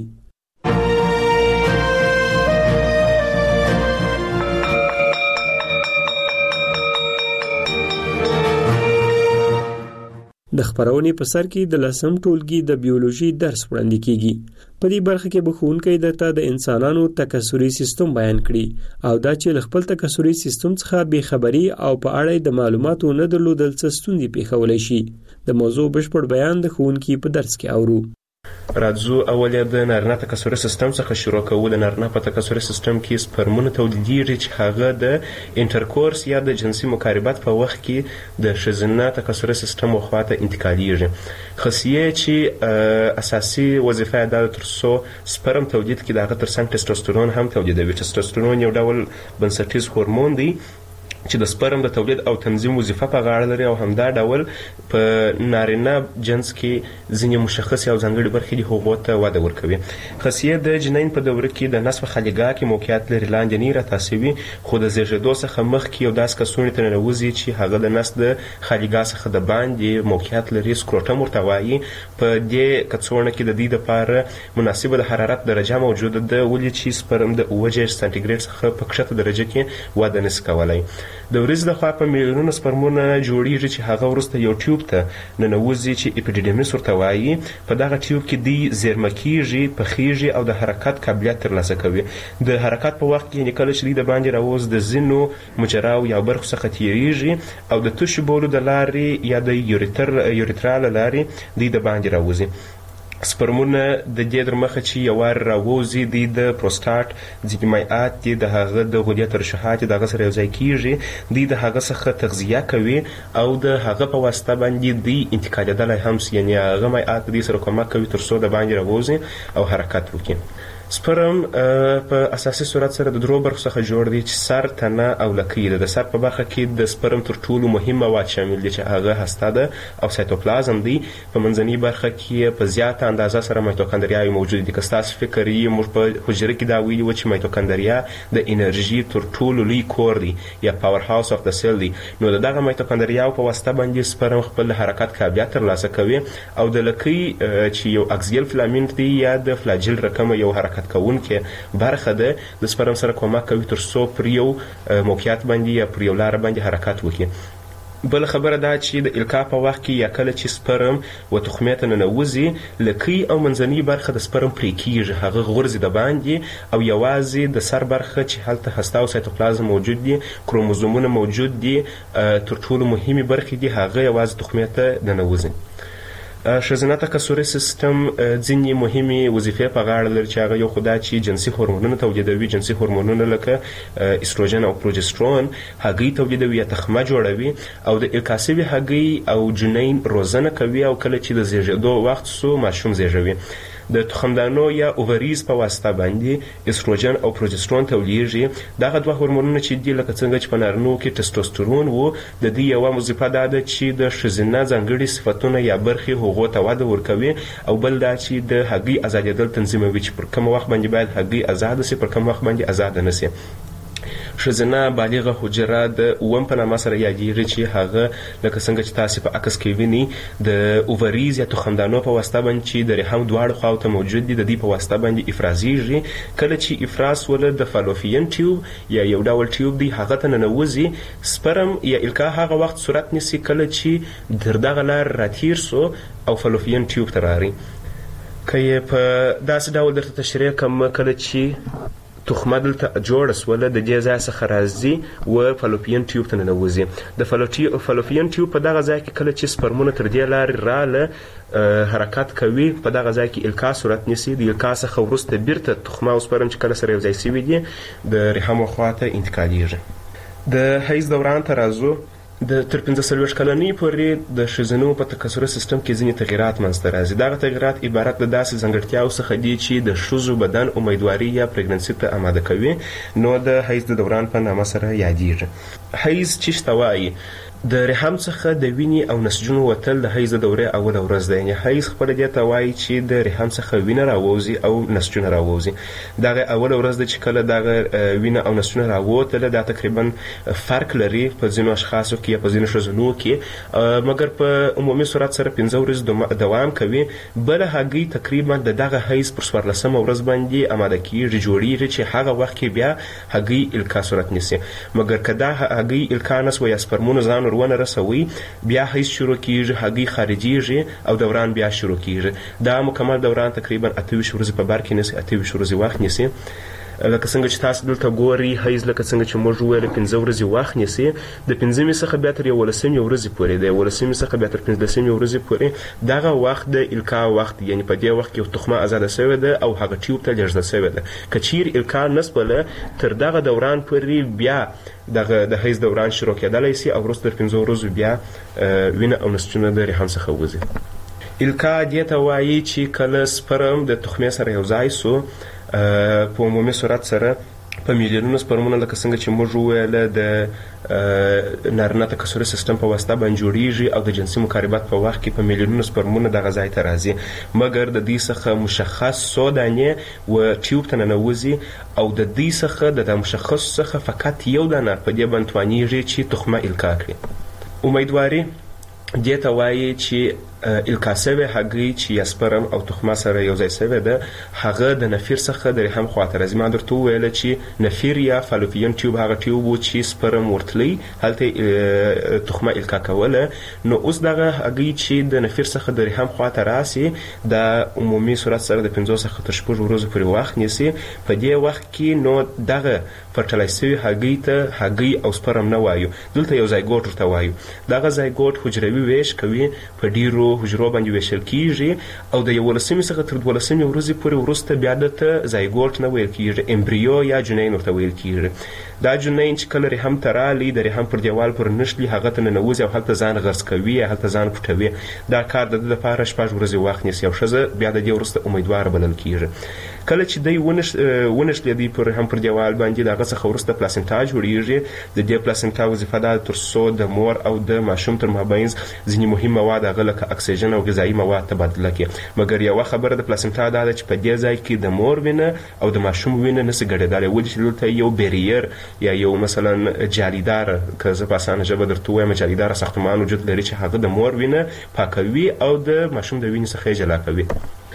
د خپرونې په سر کې د 10م ټولګي د بیولوژي درس وړاندې کیږي. په دې برخه کې به ښوونکی درته د انسانانو تکثري سیستم بیان کړي او دا چې له خپل تکثري سیستم څخه بې خبري او په اړه د معلوماتو نه درلودل څه ستونزې پیښولی شي. د موضوع بشپړ بیان د ښوونکي په درس کې اورو. راځو اول د نارینه تکثري سیستم څخه شروع کوو. د نارینه په تکثري سیستم کې سپرمونه تولیدېږي چې هغه د انټرکورس یا د جنسي مقاربت په وخت کې د ښځینه تکثري سیستم خواته انتقالېږي. خصیې چې اساسي وظیفه یې دا ده تر څو سپرم تولید کړي، د هغه تر څنګ ټسټوسټرون هم تولیدوي. ټسټوسټرون یو ډول بنسټیز هورمون دی چې د سپرم د تولید او تنظیم وظیفه په غاړه لري او همدا ډول په نارینه جنس کې ځینې مشخصې او ځانګړې برخې دي هغو ته وده ورکوي. خصیې د جنین په دوره کې د نصف خلیګاه کې موقعیت لري، لاندې نه راتاسوي خو د زیږېدو څخه مخکې یو داسې کڅوړې ته ننوځي چې هغه د نس د خلیګاه څخه د باندې موقعیت لري، سکروټم ورته وایي. په دې کڅوړه کې د دې دپاره مناسبه د حرارت درجه موجوده ده ولې چې سپرم د 7 سانتي ګریډ څخه په کښته درجه کې وده نشي کولی. د وریځ د خوا په میلیونونو سپرمونه جوړیږي چې هغه وروسته یو ټیوب ته ننوځي چې اپیډیډیمیس ورته وایي. په دغه ټیوب کې دی زیرمه کیږي، پخیږي او د حرکت قابلیت ترلاسه کوي. د حرکت په وخت کې کله چې د باندې راوز د ځینو مجراو یا برخو څخه تیریږي او د تشو بولو د لارې یا د یوریترا له لارې دی د باندې راوځي. سپرمونه د دې در مخه چې یو وار راوځي دی د پروستاټ ځینې مایعات دي د هغه د غدې ترشحات د هغه سره یوځای کیږي، دی د هغه څخه تغذیه کوي او د هغه په واسطه باندې دی انتقالېدلی هم یعنې هغه مایعات دې سره کومک کوي تر څو د باندې راوځي او حرکت وکړي. سپرم په اساسي صورت سره د درو برخو څخه جوړ دی چې سر، تنه او لکۍ ده. د سر په برخه کې د سپرم تر ټولو مهم مواد شامل دي چې هغه هسته ده او سایتوپلازم دی. په منځنۍ برخه کې په زیاته اندازه سره مایتوکندریاوې موجود دي. که ستاسو فکر یې موږ په حجره کې دا ویلي وو چې مایتوکندریا د انرژي تر ټولو لوی کور دی یا پاور هاوس اف د سیل دی، نو د دغه مایتوکندریاو په واسطه باندې سپرم خپل حرکت قابلیت ترلاسه کوي او د لکۍ چې یو اکسیل فلامنټ دی یا د فلاجل رقم یو حرکت کوونکې برخه ده د سپرم سره کومک کوي تر څو پر یو موقعیت باندې یا پر یو لاره باندې حرکت وکړي. بل خبره دا چې د القا په وخت کې یا کله چې سپرم و تخمې ته ننوځي، لکۍ او منځنۍ برخه د سپرم پرې کیږي، هغه غورځي د باندې او یوازې د سر برخه چې هلته هسته او سایتوپلازم موجود دي، کروموزومونه موجود دي، تر ټولو مهمې برخې دي، هغه یوازې تخمې ته ننوځي. ښځینه تکثري سیستم ځینې مهمې وظیفې په غاړه لري چې هغه یو خو دا چې جنسي هورمونونه تولیدوي. جنسي هورمونونه لکه استروجن او پروجسترون هګۍ تولیدوي یا تخمه جوړوي او د القا سوي هګۍ او جنین روزنه کوي او کله چې د زیږېدو وخت سو ماشوم زیږوي. د تخمدانو یا اووریز په واسطه باندې استروجن او پروجسترون تولیږي. دغه دوه هورمونونه چې دي لکه څنګه چې په نارینو کې ټسټوسترون وو، د دې یوه وظیفه دا ده چې د ښځینه ځانګړي صفتونه یا برخې هغو ته وده ورکوي او بل دا چې د هګۍ ازادېدل تنظیموي چې پر کوم وخت باندې باید هګۍ ازاده سي، پر کوم وخت باندې ازاده نه سي. ښځینه بالغه حجره د اووم په نامه سره یادیږي چې هغه لکه څنګه چې تاسې په عکس کې ویني د اووریز یا تخمدانو په واسطه باندې چې د رحم دواړو خواو ته موجود دي، د دې په واسطه باندې افرازیږي. کله چې افراز وله د فالوپین ټیوب یا یو ډول ټیوب دی هغه ته ننوځي، سپرم یا القا هغه وخت صورت نیسي کله چې تر دغه لار راتیر سو او فالوپین ټیوب ته راغی. که یې په داسې ډول درته تشریح کړم، کله چې تخمه دلته جوړه سوله د دې ځای څخه راځي و فالوپین ټیوب ته ننوځي. د فالوپین ټیوب په دغه ځای کې کله چې سپرمونه تر دې لارې راله حرکت کوي، په دغه ځای کې القا صورت نیسي. د القا څخه وروسته بیرته تخمه او سپرم چې کله سره یوځای سوي دي د رحم خواته انتقالیږي. د حیض دوران ته راځو. د تر 45 کلنۍ پورې د ښځینو په تکثري سیستم کې ځینې تغیرات منځته راځي. دغه تغیرات عبارت د داسې ځانګړتیاو څخه دي چې د ښځو بدن امیدواري یا پریګننسي ته آماده کوي، نو د حیض د دوران په نامه سره یادیږي. حیض چې ته وایي د رحم څخه د وینې او نسجونو وتل د حیض د دورې اوله ورځ ده. یعنې حیض خپله دې ته وایي چې د رحم څخه وینه راوځي او نسجونه راوځي. دغه اوله ورځ ده چې کله دغه وینه او نسجونه راوتله. دا تقریبا فرق لري په ځینو اشخاصو کې یا په ځینو ښځینو کې، مګر په عمومي صورت سره 15 ورځې دوام کوي. بله هګۍ تقریبا د دغه حیض پر 14مه ورځ باندې آماده کېږي، جوړېږي چې هغه وخت کې بیا هګۍ القا صورت نیسي. مګر که دا هګۍ القا نسوه یا سپرمونه ځان ونه رسوي، بیا حیض شروع کیږي، هګۍ خارجیږي او دوران بیا شروع کیږي. دا مکمل دوران تقریبا 28 ورځې په بر کې نیسي، 28 ورځې وخت نیسي. لکه څنګه چې تاسو دلته ګورئ، حیض لکه څنګه چې موږ وویل 15 ورځې وخت نیسي. د 15مې څخه بیا تر 11مې ورځې پورې، د 11مې څخه بیا تر 15مې ورځې پورې دغه وخت د القا وخت، یعنې په دې وخت کې یو تخمه ازاده سوې ده او هغه ټیوب ته لېږدول سوې ده. که چیرې القا نسوله، تر دغه دوران پورې بیا دغه د حیض دوران شروع کېدلی سي او وروسته تر 15 ورځو بیا وینه او نسجونه د رحم څخه وځي. القا دې ته وایي چې کله سپرم د تخمې سره یو ځای سو، په عمومي صورت سره په میلیونونو سپرمونه لکه څنګه چې موږ وویله د نارینه تکثري سیستم په واسطه باندې جوړیږي او د جنسي مقاربت په وخت کې په میلیونونو سپرمونه دغه ځای ته راځي. مګر د دې څخه مشخص څو دانې و ټیوب ته ننوځي او د دې څخه د مشخص څخه فقط یو دانه په دې باندې توانیږي چې تخمه القا کړي. امیدواري دې ته وایي چې الکاسوي هګي چې یا سپرم او تخمه سره یو ځای شوی ده هغه د نفیر څخه د رحم خواته راځي. ما درته وویل چې نفیر یا فالوپین ټیوب هغه ټیوب و چې سپرم ورتلی هلته تخمه الکا کوله. نو اوس دغه هګي چې د نفیر څخه د رحم خواته راسي د عمومي صورت سره د 5 څخه تر 6 ورځې پورې وخت نیسي. په دې وخت کې نو دغه فرټلایز شوي هګي ته هګي او سپرم نه وایو، دلته یو زایګوټ ورته وایو. دغه زایګوټ حجروي ویش کوي، په ډیرو حجرو باندې ویشل کیږي او د 11 څخه تر 12 ورځې پورې وروسته بیا دته زایګوټ نه ویل کیږي، امبریو یا جنین ورته ویل کیږي. دا جنین چې کله رحم ته رالي د رحم پر دیوال پر نشلي هغه ته ننوځي او هلته ځان غرس کوي، هلته ځان پټوي. دا کار د ده لپاره 6 ورځې وخت نیسي او ښځه بیا د دې وروسته امیدواره بلل کیږي. کله چې دی ونشلېدی پر رحم پر دیوال باندې د هغه څخه وروسته پلاسنټا جوړیږي. د دې پلاسنټا وظیفه ده تر څو د مور او د ماشوم تر مابین ځینې مهم مواد هغه لکه اکسیجن او غذایي مواد تبادله کړي. مګر یوه خبره د پلاسنټا دا ده چې په دې ځای کې د مور وینه او د ماشوم وینه نسي ګډېدلی، ولې چې دلته یو بیریر یا یو مثلا جالیدار، که زه په اسانه ژبه درته ووایم جالیداره ساختمان وجود لري چې هغه د مور وینه پاکوي او د ماشوم د وینې څخه یې جلا کوي.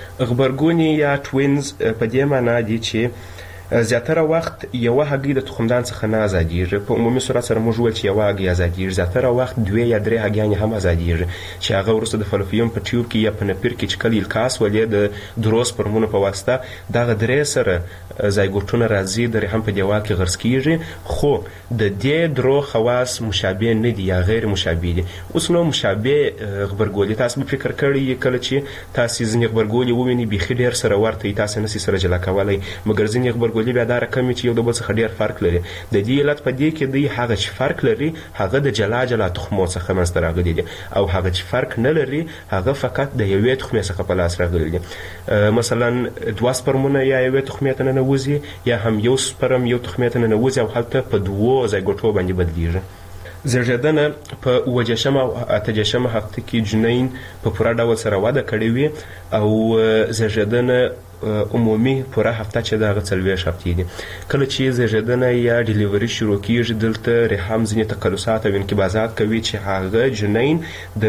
غبرګونې یا ټوینز په دې معنا دي چې زیاتره وخت یوه هګۍ د تخمدان څخه نه ازادیږي. په عمومي صورت سره موږ وویل چې یوه هګۍ ازادیږي، زیاتره وخت 2 یا 3 هګیانې هم ازادیږي چې هغه وروسته د فلوپیم په ټیوب کې یا په نپیر کې چې کله الکاس ولې د درو سپرمونو په واسطه دغه 3 سره زایګوټونه راځي د رحم په دیوال کې غرس کیږي. خو د دې درو خواص مشابه نه دي یا غیر مشابه دي. اوس نو مشابه غبرګولي تاسو به فکر کړی کله چې تاسو ځینې غبرګولي وویني بیخي ډېر سره ورته تاسو نسي سره جلا کولی، مګر ځینې غبرګولي بیا دا رقم چې یو د بل څخه ډېر فرق لري. د دې علت په دې کې دی هغه چې فرق لري هغه د جلا تخمو څخه منځته راغلي دي او هغه چې فرق نه لري هغه فقط د یوې تخمې څخه په لاس راغلي دي. مثلا 2 سپرمونه یا یوې تخمې ته ننوځي یا هم یو سپرم یو تخمې ته ننوځي او هلته په 2 زایګوټو باندې بدلیږي. زیږیدنه په 7 او 8 هفته کې جنین په پوره ډول سره وده کړې وي او زیږیدنه عمومي پوره هفته چې دغه 40 هفتې دي. کله چې زیږیدنه یا ډیلیوري شروع کیږي دلته رحم ځینې تقلصات او انقباضات کوي چې هغه جنین د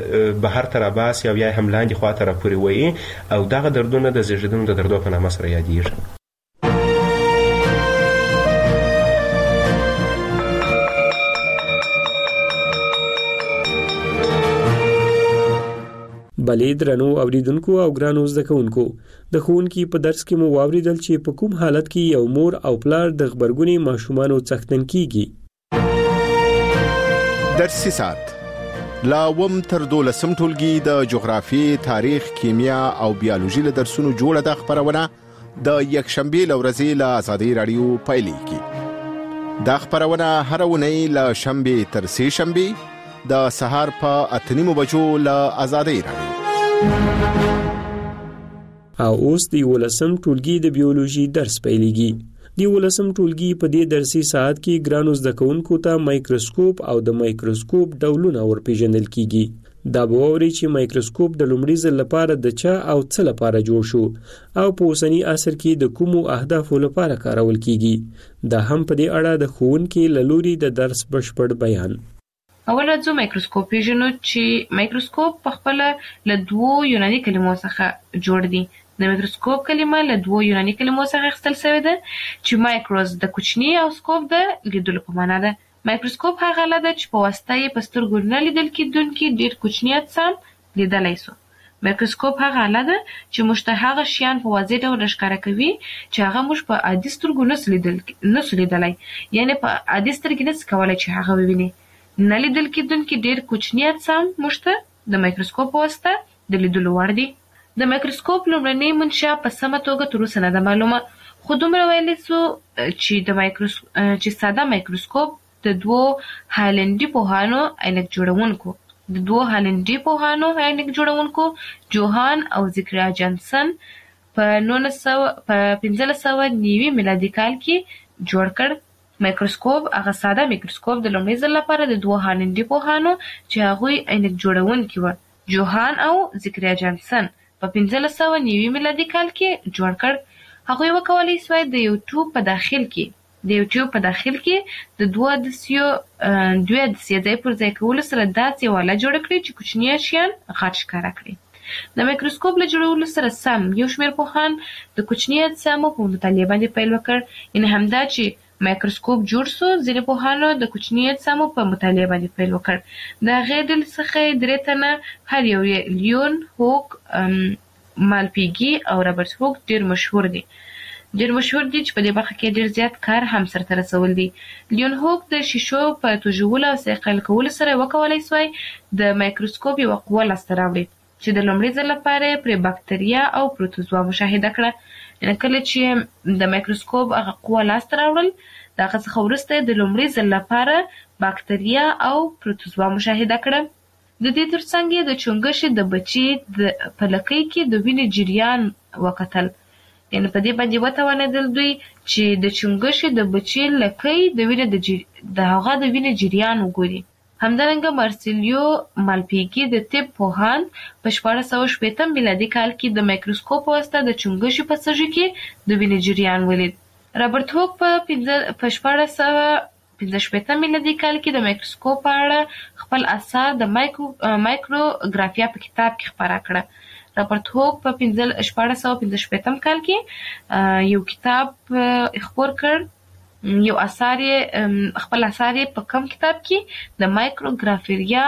بهر تر اباس یا هم لاندې خواته راپورې وایي او دغه دردونه د زیږیدنې د دردو په نامه سره یادیږي. بلې درنو اوریدونکو او ګرانو زده کوونکو، د ښوونکي په درس کې مو واوریدل چې په کوم حالت کې یو مور او پلار د غبرګونې ماشومانو څښتن کیږي. درسي ساعت لا وم تر 12 ټولګي د جغرافي، تاریخ، کیمیا او بیولوژي له درسونو جوړه د خبرونه د یکشنبه لورځي له آزادۍ رادیو پایلیږي. دا خبرونه هر ونی له شنبه تر سه شنبه د سهار په 8:30 بجو له آزادۍ رادیو. او اوس د 11م ټولګي د بیولوژي درس پیلېږي. د 11م ټولګي په دې درسي ساعت کې ګرانو زده کوونکو ته مایکروسکوپ او د مایکروسکوپ ډولونه ورپېژندل کیږي. دا به ووري چې مایکروسکوپ د لومړي ځل لپاره د چا او څه لپاره جوړ شو او په اوسني عصر کې د کومو اهدافو لپاره کارول کیږي. دا هم په دې اړه د ښوونکي له لوري د درس بشپړ بیان. اوله ځو مایکروسکوپ پیژنو چې مایکروسکوپ په خپل له 2 یوناني کلمو څخه جوړ دي. د مایکروسکوپ کلمه له 2 یوناني کلمو څخه اخیستل شوې ده چې مایکروس د کوچني او سکوپ د لیدلو په معنا ده. مایکروسکوپ هغه آله ده چې په واسطه یې په سترګو نه لیدل کېدونکي ډېر کوچني اجسام لیدلی سو. مایکروسکوپ هغه آله ده چې موږ ته هغه شیان په واضح ډول ښکاره کوي چې هغه موږ په عادي سترګو نسو لیدلی، یعنې په عادي سترګې نسي کولی چې هغه وویني. نه لیدل کېدونکي ډېر کوچني اجسام موږ ته د مایکروسکوپ په واسطه د لیدلو وړ دي. د مایکروسکوپ لومړنۍ منشا په سمه توګه تر اوسه نه ده معلومه، خو دومره ویلی سو چې ساده مایکروسکوپ د 2 هالنډي پوهانو عینک جوړونکو جوهان او زکریا جانسن په 1590 میلادي کال کې جوړ کړ. مایکروسکوپ هغه ساده مایکروسکوپ د لومړي ځل لپاره د 2 هالنډي پوهانو چې هغوی عینک جوړونکي وو، جوهان او زکریا جانسن په 1590 میلادي کال کې جوړ کړ. هغوی وکولی سوای د یو ټوب په داخل کې د یو ټیوب په داخل کې د دوه عدسیې ځای پر ځای کولو سره داسې واله جوړه کړي چې کوچني شیان غټ ښکاره کړي. د مایکروسکوپ له جوړولو سره سم یو شمېر پوهان د کوچني اجسامو په مطالعه باندې پیل وکړ. یعنې همدا چې مایکروسکوپ جوړ سو، ځینې پوهانو د کوچني اجسامو په مطالعه باندې پیل وکړ. د هغې ډلې څخه 3 تنه هر یو لیون هوک، مالپیګي او رابرټ هوک ډېر مشهور دي چې په دې برخه کې ډېر زیات کار هم سرته رسول دي. لیون هوک د شیشو په توژولو او صیقل کولو سره وکولای سوای د مایکروسکوپ یوه قوه لاسته راوړي چې د لومړي ځل لپاره پرې باکتریا او پروتوزوا مشاهده کړه. کله چې د مایکروسکوپ هغه قوه لاسته راوړل، د هغه څخه وروسته د لومړي ځل لپاره باکتریا او پروتوزوا مشاهده کړه. د دې ترڅنګ یې د چونګښې د بچي په لکۍ کې د وینې جریان وکتل. یعنې په دې باندې وتوانېدل دوی چې د چونګښې د بچي لکۍ د هغه د وینې جریان وګوري. همدارنګه مارسیلیو مالپیګي د طب پوهاند په 1660 میلادي کال کې د مایکروسکوپ په واسطه د چونګښې په سږي کې د وینې جریان ولید. رابرټ هوک په 1665 میلادي کال کې د مایکروسکوپ په اړه خپل اثار د مایکروګرافیا په کتاب کې خپاره کړه. رابرټ هوک په 1665 کال کې یو کتاب خپور کړ. خپل اثار په کم کتاب کې د مایکروګرافیا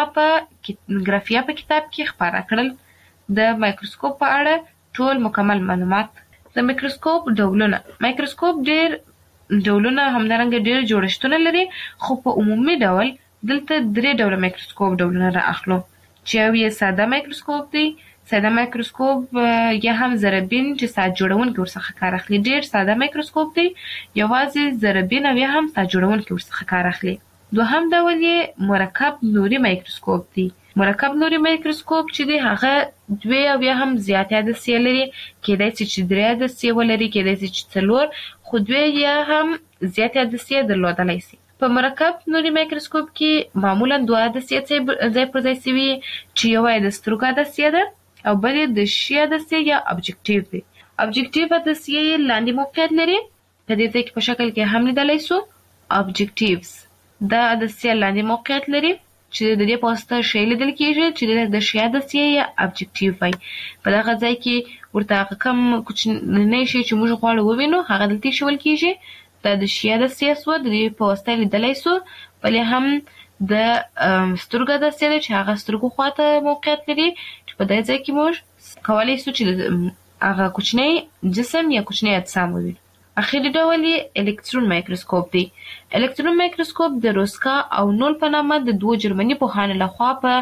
په کتاب کې خپاره کړل. د مایکروسکوپ په اړه ټول مکمل معلومات. د مایکروسکوپ ډولونه. مایکروسکوپ ډېر ډولونه همدارنګه ډېر جوړښتونه لري، خو په عمومي ډول دلته 3 ډوله مایکروسکوپ ډولونه را اخلو چې یو یې ساده مایکروسکوپ دی. ساده مایکروسکوپ یا هم ذرهبین چې ساعت جوړونکي ورڅخه کار اخلي ډېر ساده مایکروسکوپ دی، یوازې ذرهبین او یا هم ساعت جوړونکي ورڅخه کار اخلي. دوهم ډول یې مرکب نوري مایکروسکوپ دی. مرکب نوري مایکروسکوپ چې دی هغه 2 او یا هم زیاتې عدسیې لري، کېدای شي چې 3 عدسیې ولري، کېدای شي چې 4، خو 2 یا هم زیاتې عدسیې درلودلی شي. په مرکب نوري مایکروسکوپ کې معمولا 2 عدسیې ځای پر ځای شوي چې یوه یې د سترګو عدسیه ده او بل یې د شي عدسیې یا ابجکټیو دی. ابجکټیو عدسیې یې لاندې موقعیت لري، په دې ځای کې په شکل کې هم لیدلی شو. ابجکټیوز دا عدسیه لاندې موقعیت لري چې د دې په واسطه شی لیدل کېږي چې د شي عدسیې یا ابجکټیو وایي. په دغه ځای کې ورته هغه کم کوچنی شی چې موږ غواړو ووینو هغه دلته ایښودل کېږي. دا د شي عدسیه سوه، د دې په واسطه لیدلی شو. بلې هم د سترګو عدسیه ده چې هغه سترګو خواته موقعیت لري چې په دې ځای کې موږ کولی شو چې هغه کوچنی جسم یا کوچنی اجسام ووینو. اخري ډول یې الکترون مایکروسکوپ دی. الکترون مایکروسکوپ د روسکا او نول په نامه د 2 جرمني پوهانو لخوا په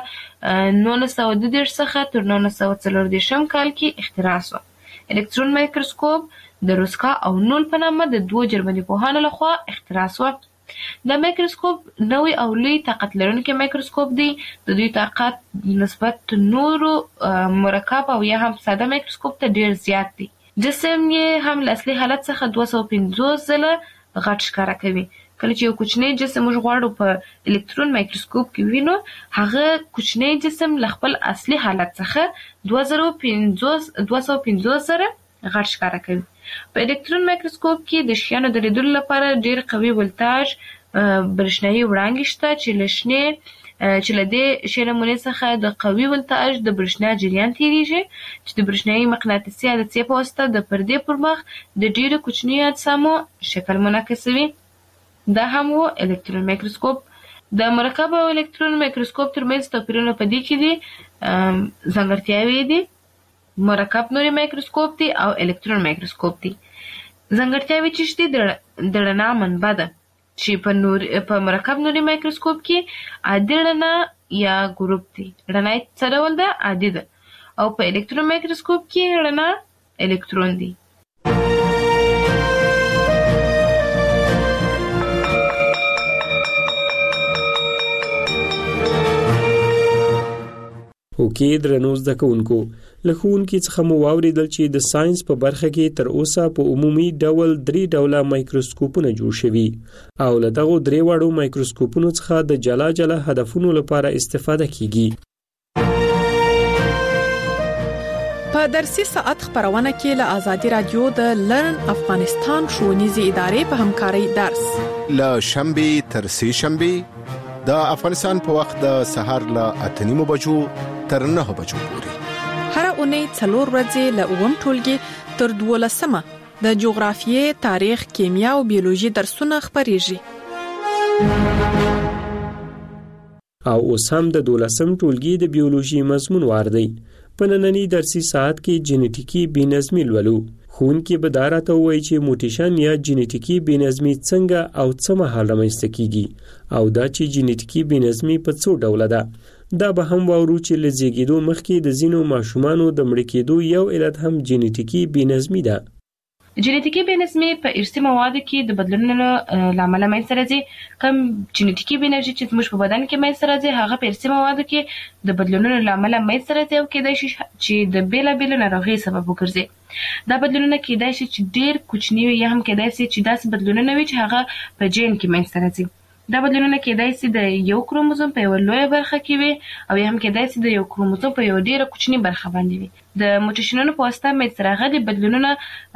1932 څخه تر 1940 کال کې اختراع شو. الکترون مایکروسکوپ د روسکا او نول په نامه د 2 جرمني پوهانو لخوا اختراع شو. دا مایکروسکوپ نوی او لوی طاقت لرونکی مایکروسکوپ دی. د دوی طاقت نسبت نورو مرکب او یا هم ساده مایکروسکوپ ته ډیر زیات دی. جسم یې هم له اصلي حالت څخه 250 ځله غټ ښکاره کوي. کله چې یو کوچنی جسم موږ غواړو په الکترون مایکروسکوپ کې وینو، هغه کوچنی جسم له خپل اصلي حالت څخه 250 ځله غټ ښکاره کوي. په الکترون مایکروسکوپ کې د شیانو د لیدلو لپاره ډېر قوي ولتاژ برېښنايي وړانګې شته چې له دې شی نمونې څخه د قوي ولتاژ د برېښنا جریان تېرېږي چې د برېښنايي مقناطیسي عدسیې په واسطه د پردې پر مخ د ډېرو کوچنیو اجسامو شکل منعکسوي. دا هم و الکترون مایکروسکوپ. د مرکب او الکترون مایکروسکوپ ترمنځ توپیرونه په دې کې دي. ځانګړتیاوې دي. مرکب نوري مایکروسکوپ دی او الکترون مایکروسکوپ دی. ځانګړتیاوې چې شته د رڼا منبع ده چې په مرکب نوري مایکروسکوپ کې عادي رڼا یا ګروپ دی. رڼا څه ډول ده؟ عادي ده. او په الکترون مایکروسکوپ کې رڼا الکترون دی. اوکې درنو زده کوونکو، له ښوونکي څخه مو واورېدل چې د ساينس په برخه کې تر اوسه په عمومي ډول 3 ډوله مایکروسکوپونه جوړ شوي او له دغو 3 وړو مایکروسکوپونو څخه د جلا جلا هدفونو لپاره استفاده کیږي. په درسي ساعت خبرونه کې له آزادي رادیو د لرن افغانستان ښوونیزې ادارې په همکارۍ درس له شنبه تر سه شنبه د افغانستان په وخت د سهار له 8:30 بجو تر 9 بجو پورې هر اونۍ 4 ورځې له اوم ټولګي تر 12مه د جغرافیې، تاریخ، کیمیا او بیولوژي درسونه خبريږي. او اوس هم د 12م ټولګي د بیولوژي مضمون واردی. په نننی درسي ساعت کې جینټیکی بېنظمي لولو. ښوونکي به دا راته ووایي چې موټیشن یا جینټیکی بېنظمي څنګه او څه مهال رامنځته کیږي او دا چې جینټیکی بېنظمي په څو ډوله ده. دا به هم واورو چې له زیږیدو مخکې د ځینو ماشومانو د مړه کېدو یو علت هم جینټیکی بېنظمي ده. جینټیکی بېنظمي په ارثي موادو کې د بدلونونو لامل منځته راځي. کوم جینټیکی بېنظمي چې زموږ په بدن کې منځته راځي هغه په ارثي موادو کې د بدلونونو لامل منځته راځي او کېدای شي چې د بیلابېلو ناروغیو سبب وګرځي. دا بدلونونه کېدای شي چې ډېر کوچني وي یا هم کېدای شي چې داسې بدلونونه وي چې هغه په جین کې منځته راځي. دا بدلونونه کېدای شي د یو کروموزوم په یو لویه برخه کې وي او یا هم کېدای شي د یو کروموزوم په یو ډېره کوچني برخه باندې وي. د موټیشنونو په واسطه منځته راغلي بدلونونه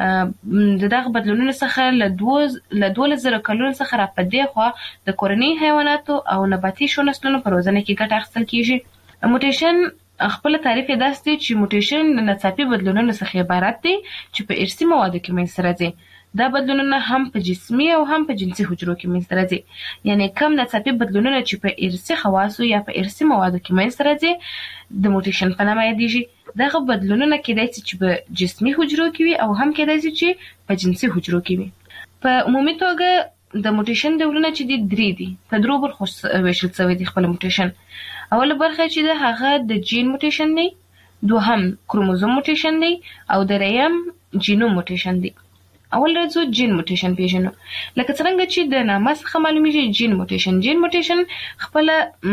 د دغه بدلونونو څخه له 12,000 کلونو څخه را په دې خوا د کورني حیواناتو او نباتي شو نسلونو په روزنه کې ګټه اخیستل کیږي. موټیشن خپل تعریف یې داسې دی چې موټیشن د ناڅاپي بدلونونو څخه عبارت دی چې په ارثي موادو کې منځته راځي. دا بدلونونه هم په جسمي او هم په جنسي حجرو کې منځته راځي. یعنی کم ناڅاپي بدلونونه چې په ارثي خواصو یا په ارثي موادو کې منځته راځي د موټیشن په نامه یادېږي. دغه بدلونونه کېدای شي چې په جسمي حجرو کې وي او هم کېدای شي چې په جنسي حجرو کې وي. په عمومي توګه د موټیشن ډولونه چې دي 3 دي. په 3 برخو ویشل شوی دی خپل موټیشن. اوله برخه چې ده هغه د جین موټیشن دی، دوهم کروموزوم موټیشن دی او دریم جینوم موټیشن دی. اول راځو جین موټیشن پیژنو. لکه څنګه چې د نامه څخه معلومیږي جین موټیشن خپل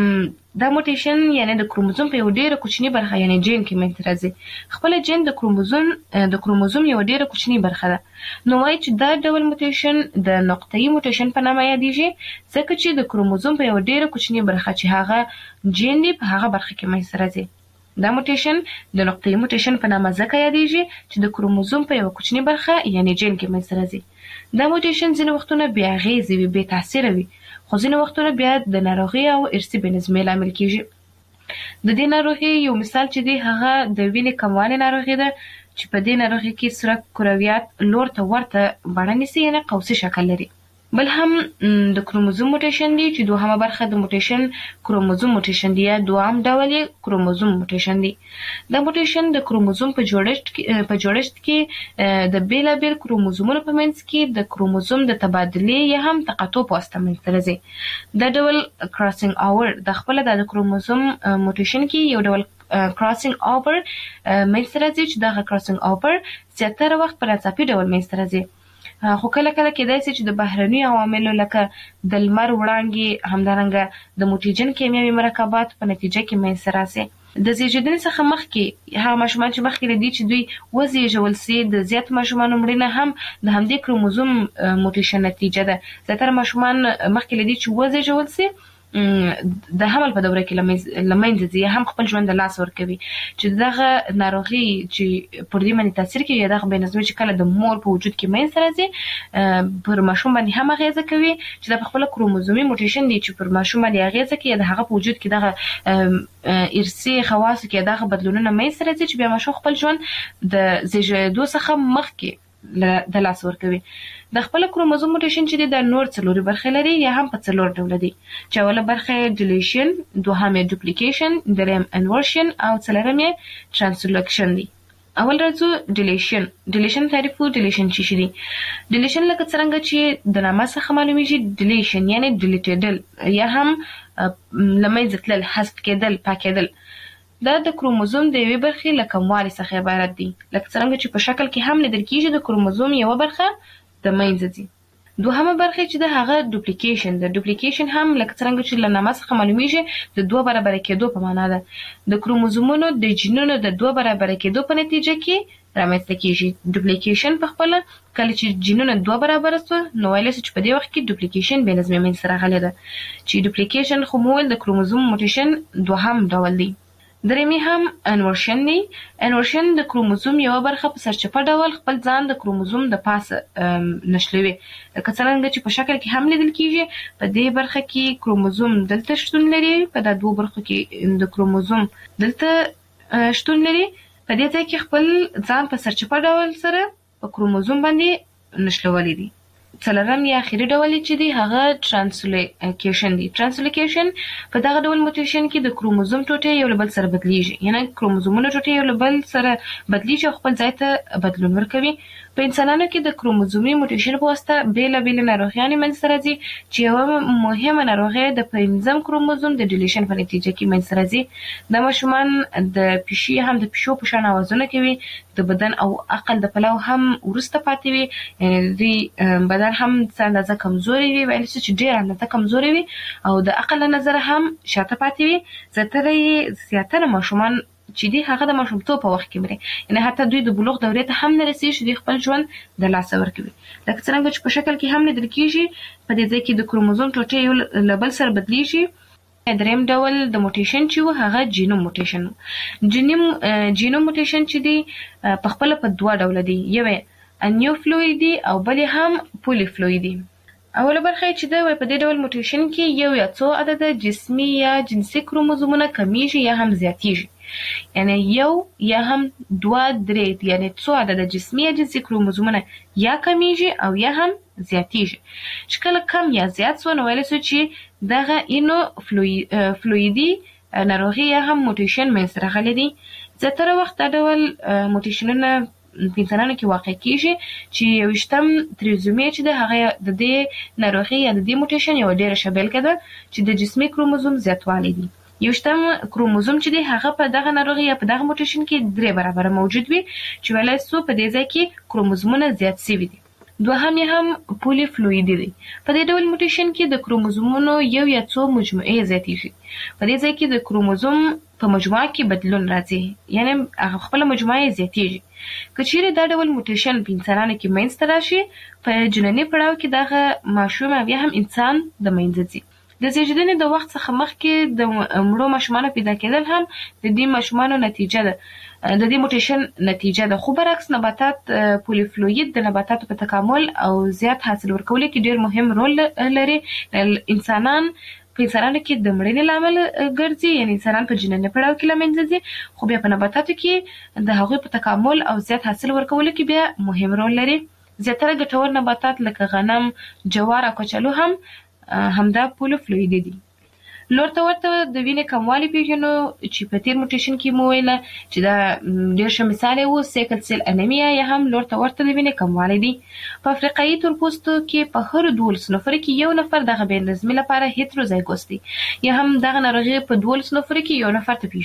دا موټیشن یعنی د کروموزوم په یو ډیره کوچنی برخه یعنی جین کې منځته راځي. خپل جین د کروموزوم یو ډیره کوچنی برخه ده. نو وايي چې دا ډول موټیشن د نقطه‌ای موټیشن په نامه یادېږي ځکه چې د کروموزوم په یو ډیره کوچنی برخه چې هغه جین دی په هغه برخه کې منځته راځي. دا موټیشن د نقطه‌ای موټیشن په نامه ځکه یادېږي چې د کروموزوم په یو کوچنی برخه یعنی جین کې منځته راځي. دا موټیشن ځینې وختونه بې اغېزې وي، بې تاثیره وي، خو ځینې وختونه بیا د ناروغۍ او ارثي بېنظمۍ لامل کیږي. د دې ناروغۍ یو مثال چې دی هغه د وینې کموالي ناروغي ده چې په دې ناروغي کې سره کرویات لور ته ورته بڼه نیسي یعنی قوسي شکل لري. بل هم د کروموزوم موټیشن دی چې دوهمه برخه د موټیشن کروموزوم موټیشن دی یا دوام ډول یې کروموزوم موټیشن دی. دا موټیشن د کروموزوم په جوړښت کې د بیلابیل کروموزومونو په منځ کې د کروموزوم د تبادلې یا هم تقاطع په واسطه منځته راځي. دا ډول کراسینګ اوور د خپل د کروموزوم موټیشن کې یو ډول کراسینګ اوور منځته راځي چې دا کراسینګ اوور زیاتره وخت په ناڅاپي ډول منځته راځي. خو کله کله کېدای شي چې د بهرني عواملو لکه د لمر وړانګې همدارنګه د موټیجن کیمیاوي مرکبات په نتیجه کې منځته راسي. د زیږیدنې څخه مخکې هغه ماشومان چې مخکې لدی چې دوی وزیږول سي د زیات ماشومانو مړینه هم د همدې کروموزوم موټیشن نتیجه ده. زیاتره ماشومان مخکې لدی چې وزیږول سي د حمل په دوره کې لمنځه ځي هم خپل ژوند د لاس ورکوي چې دغه ناروغي چې پر دې باندې تاثیر کوي دغه بېنظمي چې کله د مور په وجود کې منځته راځي پر ماشوم باندې هم اغیزه کوي چې د خپل کروموزومي موټیشن دی چې پر ماشوم باندې اغیزه کوي د هغه په وجود کې دغه ارثي خواص کې دغه بدلونونه منځته راځي چې بیا ماشوم خپل ژوند د زیږیدو څخه مخکې د لاس ورکوي. د خپل کروموزوم موټیشن چې د نور څلوري برخې لري یا هم په څلور ډول دي چې اوله برخه ډیلیشن، دوهمه ډوپلیکیشن، دریم انورشن او څلورم یې ترانسلوکشن دي. اول راځو ډیلیشن تعریف. ډیلیشن څه دي؟ ډیلیشن لکه څنګه چې د نامه څخه معلومیږي ډیلیشن یعنی ډیلیټیدل یا هم لمنځه تلل، حذف کېدل، پاکېدل. دا د کروموزوم د یوې برخې له کموالي څخه عبارت دي لکه څنګه چې په شکل کې هم لیدل کېږي د کروموزوم یوه برخه د منځه ځي. دوهمه برخه چې د هغه ډوپلیکیشن ده. ډوپلیکیشن هم لکه څنګه چې له نامه څخه معلومیږي د دوه برابره کېدو په معنا ده. د کروموزومونو د جینونو د دوه برابره کېدو په نتیجه کې رامنځته کیږي. ډوپلیکیشن په خپل کله چې جینونه دوه برابره سو نو ویل چې په دې وخت کې ډوپلیکیشن بې نظمي منځته راغلی ده چې ډوپلیکیشن خو مو د کروموزوم موټیشن دوهم ډول دی. درېمې هم انورشن دی. انورشن د کروموزوم یو برخه په سرچپه ډول خپل ځان د کروموزوم د پاسه نشلوي. لکه څنګه چې په شکل کې هم لیدل کیږي، په دې برخه کې کروموزوم دلته شتون لري، په دا دوه برخو کې د کروموزوم دلته شتون لري. په دې ځای کې خپل ځان په سرچپه ډول سره په کروموزوم باندې نشلولي دي. څلورم یا اخیری ډول چې دی هغه ترانسلوکیشن دی. ترانسلوکیشن په دغه ډول موټیشن کې د کروموزوم ټوټې یو له بل سره بدلیږي، یعنی کروموزومونه ټوټې یو له بل سره بدلیږي او خپل ځای ته بدلون ورکوي. په انسانانو کې د کروموزومي موټیشن په واسطه بیلابېلې ناروغیانې منځته راځي چې یوه مهمه ناروغي د 5 کروموزوم د ډیلیشن په نتیجه کې منځته راځي. دا ماشومان د پیشي هم د پیشو په شان اوازونه کوي، د بدن او عقل د پلو هم ورسته پاتې وي، یعنی د بدن هم څه اندازه کمزوري وي، ویل چې ډېر اندازه کمزوري وي او د عقل له نظره هم شاته پاتې وي. زیاتره ماشومان چې دی هغه د ماشومتوب په وخت کې مري، یعنی حتی دوی د بلوغ دورې ته هم نه رسېږي چې دوی خپل ژوند د لاسه ورکوي. لکه څرنګه چې په شکل کې هم لیدل کېږي، په دې ځای کې د کروموزوم ټوټې یو له بل سره بدلیږي. درېیم ډول د موټیشن چې و هغه جینوم موټیشن و. جینوم موټیشن چې دی په خپله په دوه ډوله دی، یو یې نیوفلوید دی او بل هم پولیفلوید دی. اوله برخه چې ده په دې ډول موټیشن کې یو یا څو عدده جسمي یا جنسي کروموزومونه کمیږي یا هم زیاتیږي، یعنی یو یا هم دوه درې، یعنی څو عدده جسمي یا جنسي کروموزومونه یا کمیږي او یا هم زیاتیږي. چې کله کم یا زیات سو نو ویلی سو چې دغه اینو فلویدي ناروغي یا هم موټیشن منځته راغلی دی. زیاتره وخت دا ډول موټیشنونه په انسانانو کې واقع کیږي چې 20م تریزومي چې ده هغه د دې ناروغي یا د دې موټیشن یو ډېره ښه بیلګه ده چې د جسمي کروموزوم زیاتوالی دی. 20م کروموزوم چې دی هغه په دغه ناروغي یا په دغه موټیشن کې 3 برابره موجود وي، چې ویلی سو په دې ځای کې کروموزومونه زیات سوي دي. دوهم یې هم پولیفلویدي دی. په دې ډول موټیشن کې د کروموزومونو یو یا څو مجموعې زیاتیږي. په دې ځای کې د کروموزوم په مجموعه کې بدلون راځي، یعنی هغه خپل مجموعه زیاتیږي. که چیرې دا ډول موټیشن په انسانانو کې منځته راشي، په جنیني پړاو کې دغه ماشوم او یا هم انسان د منځه ځي. د زیږیدنې د وخت څخه مخکې د مړو ماشومانو پیدا کېدل هم د دې ماشومانو نتیجه ده، د دې موټیشن نتیجه ده. خو برعکس نباتات پولیفلوید د نباتاتو په تکامل او زیات حاصل ورکولو کې ډېر مهم رول لري. په انسانانو کې د مړینې لامل ګرځي، یعنی انسانان په جنیني پړاو کې له منځه ځي، خو بیا په نباتاتو کې د هغوی په تکامل او زیات حاصل ورکولو کې بیا مهم رول لري. زیاتره ګټور نباتات لکه غنم، جوار او کچالو هم همدا پولیفلوید دي. لور ته ورته د وینې کموالی پیژنو چې په تیر موټیشن کې مو ویله چې دا ډېر ښه مثال یې و سیکل سیل انیمیا یا هم لور ته ورته د وینې کموالی دی. په افریقایي تورپوستو کې په هرو 12 نفرو کې یو نفر دغه بې نظمي لپاره هیتروزایګوس دی، یا هم دغه ناروغي په 12 نفرو کې یو نفر ته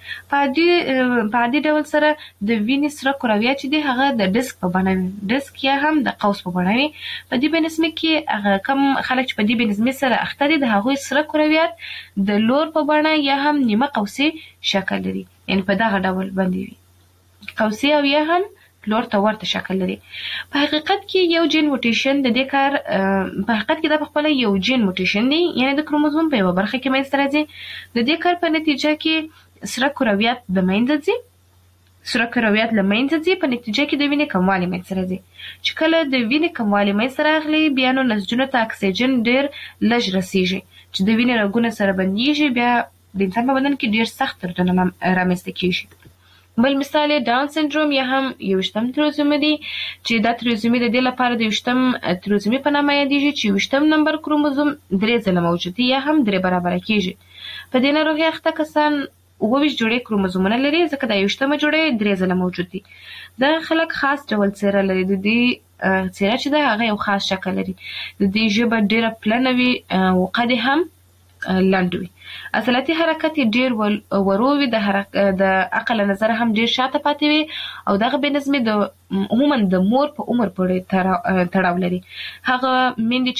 پیښیږي. په عادي ډول سره د وینې سره کرویات چې دی هغه د ډسک په بڼه وي، ډسک یا هم د قوس په بڼه وي. په دې بې نظمي کې هغه کم خلک چې په دې بې نظمي سره اخته دي د هغوی سره کرویات د لور په بڼه یا هم نیمه قوسي شکل لري، یعنی په دغه ډول باندې وي، قوسي او یا هم لور ته ورته شکل لري. په حقیقت کې یو جین موټیشن د دې کار په حقیقت کې دا په خپله یو جین موټیشن دی، یعنی د کروموزوم په یوه برخه کې منځته راځي. د دې کار په نتیجه کې سره کرویات د منځه ځي، سره کرویات له منځه ځي، په نتیجه کې د وینې کموالی منځته راځي. چې کله د وینې کموالی منځته راغلی، بیا نو نسجونو ته اکسیجن ډېر لږ رسیږي چې د وینې رګونه سره بندیږي، بیا د انسان په بدن کې ډېر سخت دردونه رامنځته کېږي. بل مثال یې ډاون سنډروم یا هم 20م تریزومي دی، چې دا تریزومي د دې لپاره د 20م تریزومي په نامه یادېږي چې 20م نمبر کروموزوم 3 ځله موجود دی یا هم 3 برابره کېږي. په دې ناروغۍ اخته کسان 28 جوړې کروموزومونه لري، ځکه دا 20مه جوړې 3 ځله موجود دي. دا خلک خاص ډول څېره لري، د دې څېره چې ده هغه یو خاص شکل لري، د دې ژبه ډېره پلنه وي او قد هم لنډ وي. عضلاتي حرکت یې ډېر ورو وي، د عقل له نظره هم ډېر شاته پاتې وي او دغه بې نظمي عموما د مور په عمر پورې تړاو لري. هغه میندې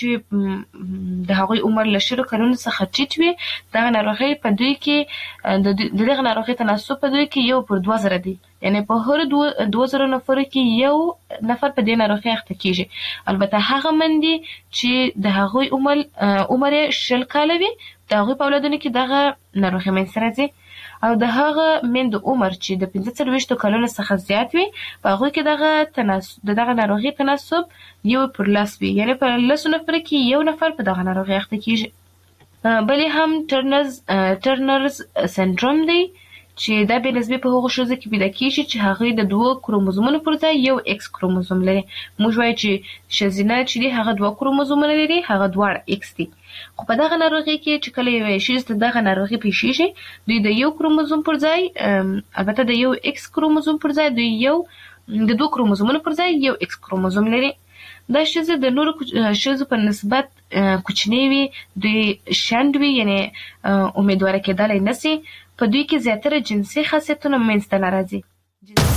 چې د هغوی عمر له 10 کلونو څخه ټیټ وي، دغه ناروغۍ په دوی کې د دغه ناروغۍ تناسب په دوی کې 1/2000 دی، یعنی په هر 2000 نفرو کې یو نفر په دې ناروغۍ اخته کېږي. البته هغه مندي چې د هغوی عمر 10 کاله وي، د هغوی په اولادونو کې دغه ناروغي منځته راځي او د هغه میندو عمر چې د 45 کلونو څخه زیات وي په هغوی کې دغه ناروغي تناسب 1/10 وي، یعنې په 10 نفر کې یو نفر په دغه ناروغي اخته کیږي. بلې هم ټرنرز سندروم دی چې دا به نسبي په هغو ښځو کې پیدا کیږي چې هغوی د 2 کروموزومونو پر ځای یو ایکس کروموزوم لري. موږ وایو چې ښځینه چې دی هغه 2 کروموزومونه لري، هغه دواړه ایکس دي. خو په دغه ناروغي کې چې کله یوې ښځې ته دغه ناروغي پیښیږي دوی د 1 کروموزوم پر ځای البته د 1 ایکس کروموزوم پر ځای دوی د 2 کروموزومونو پر ځای یو ایکس کروموزوم لري. دا ښځې د نورو ښځو په نسبت کوچنۍ وي، دوی شنډ وي، یعنې امیدواره کېدلی نشي. په دوی کې زیاتره جنسي خاصیتونه منځته نه راځي.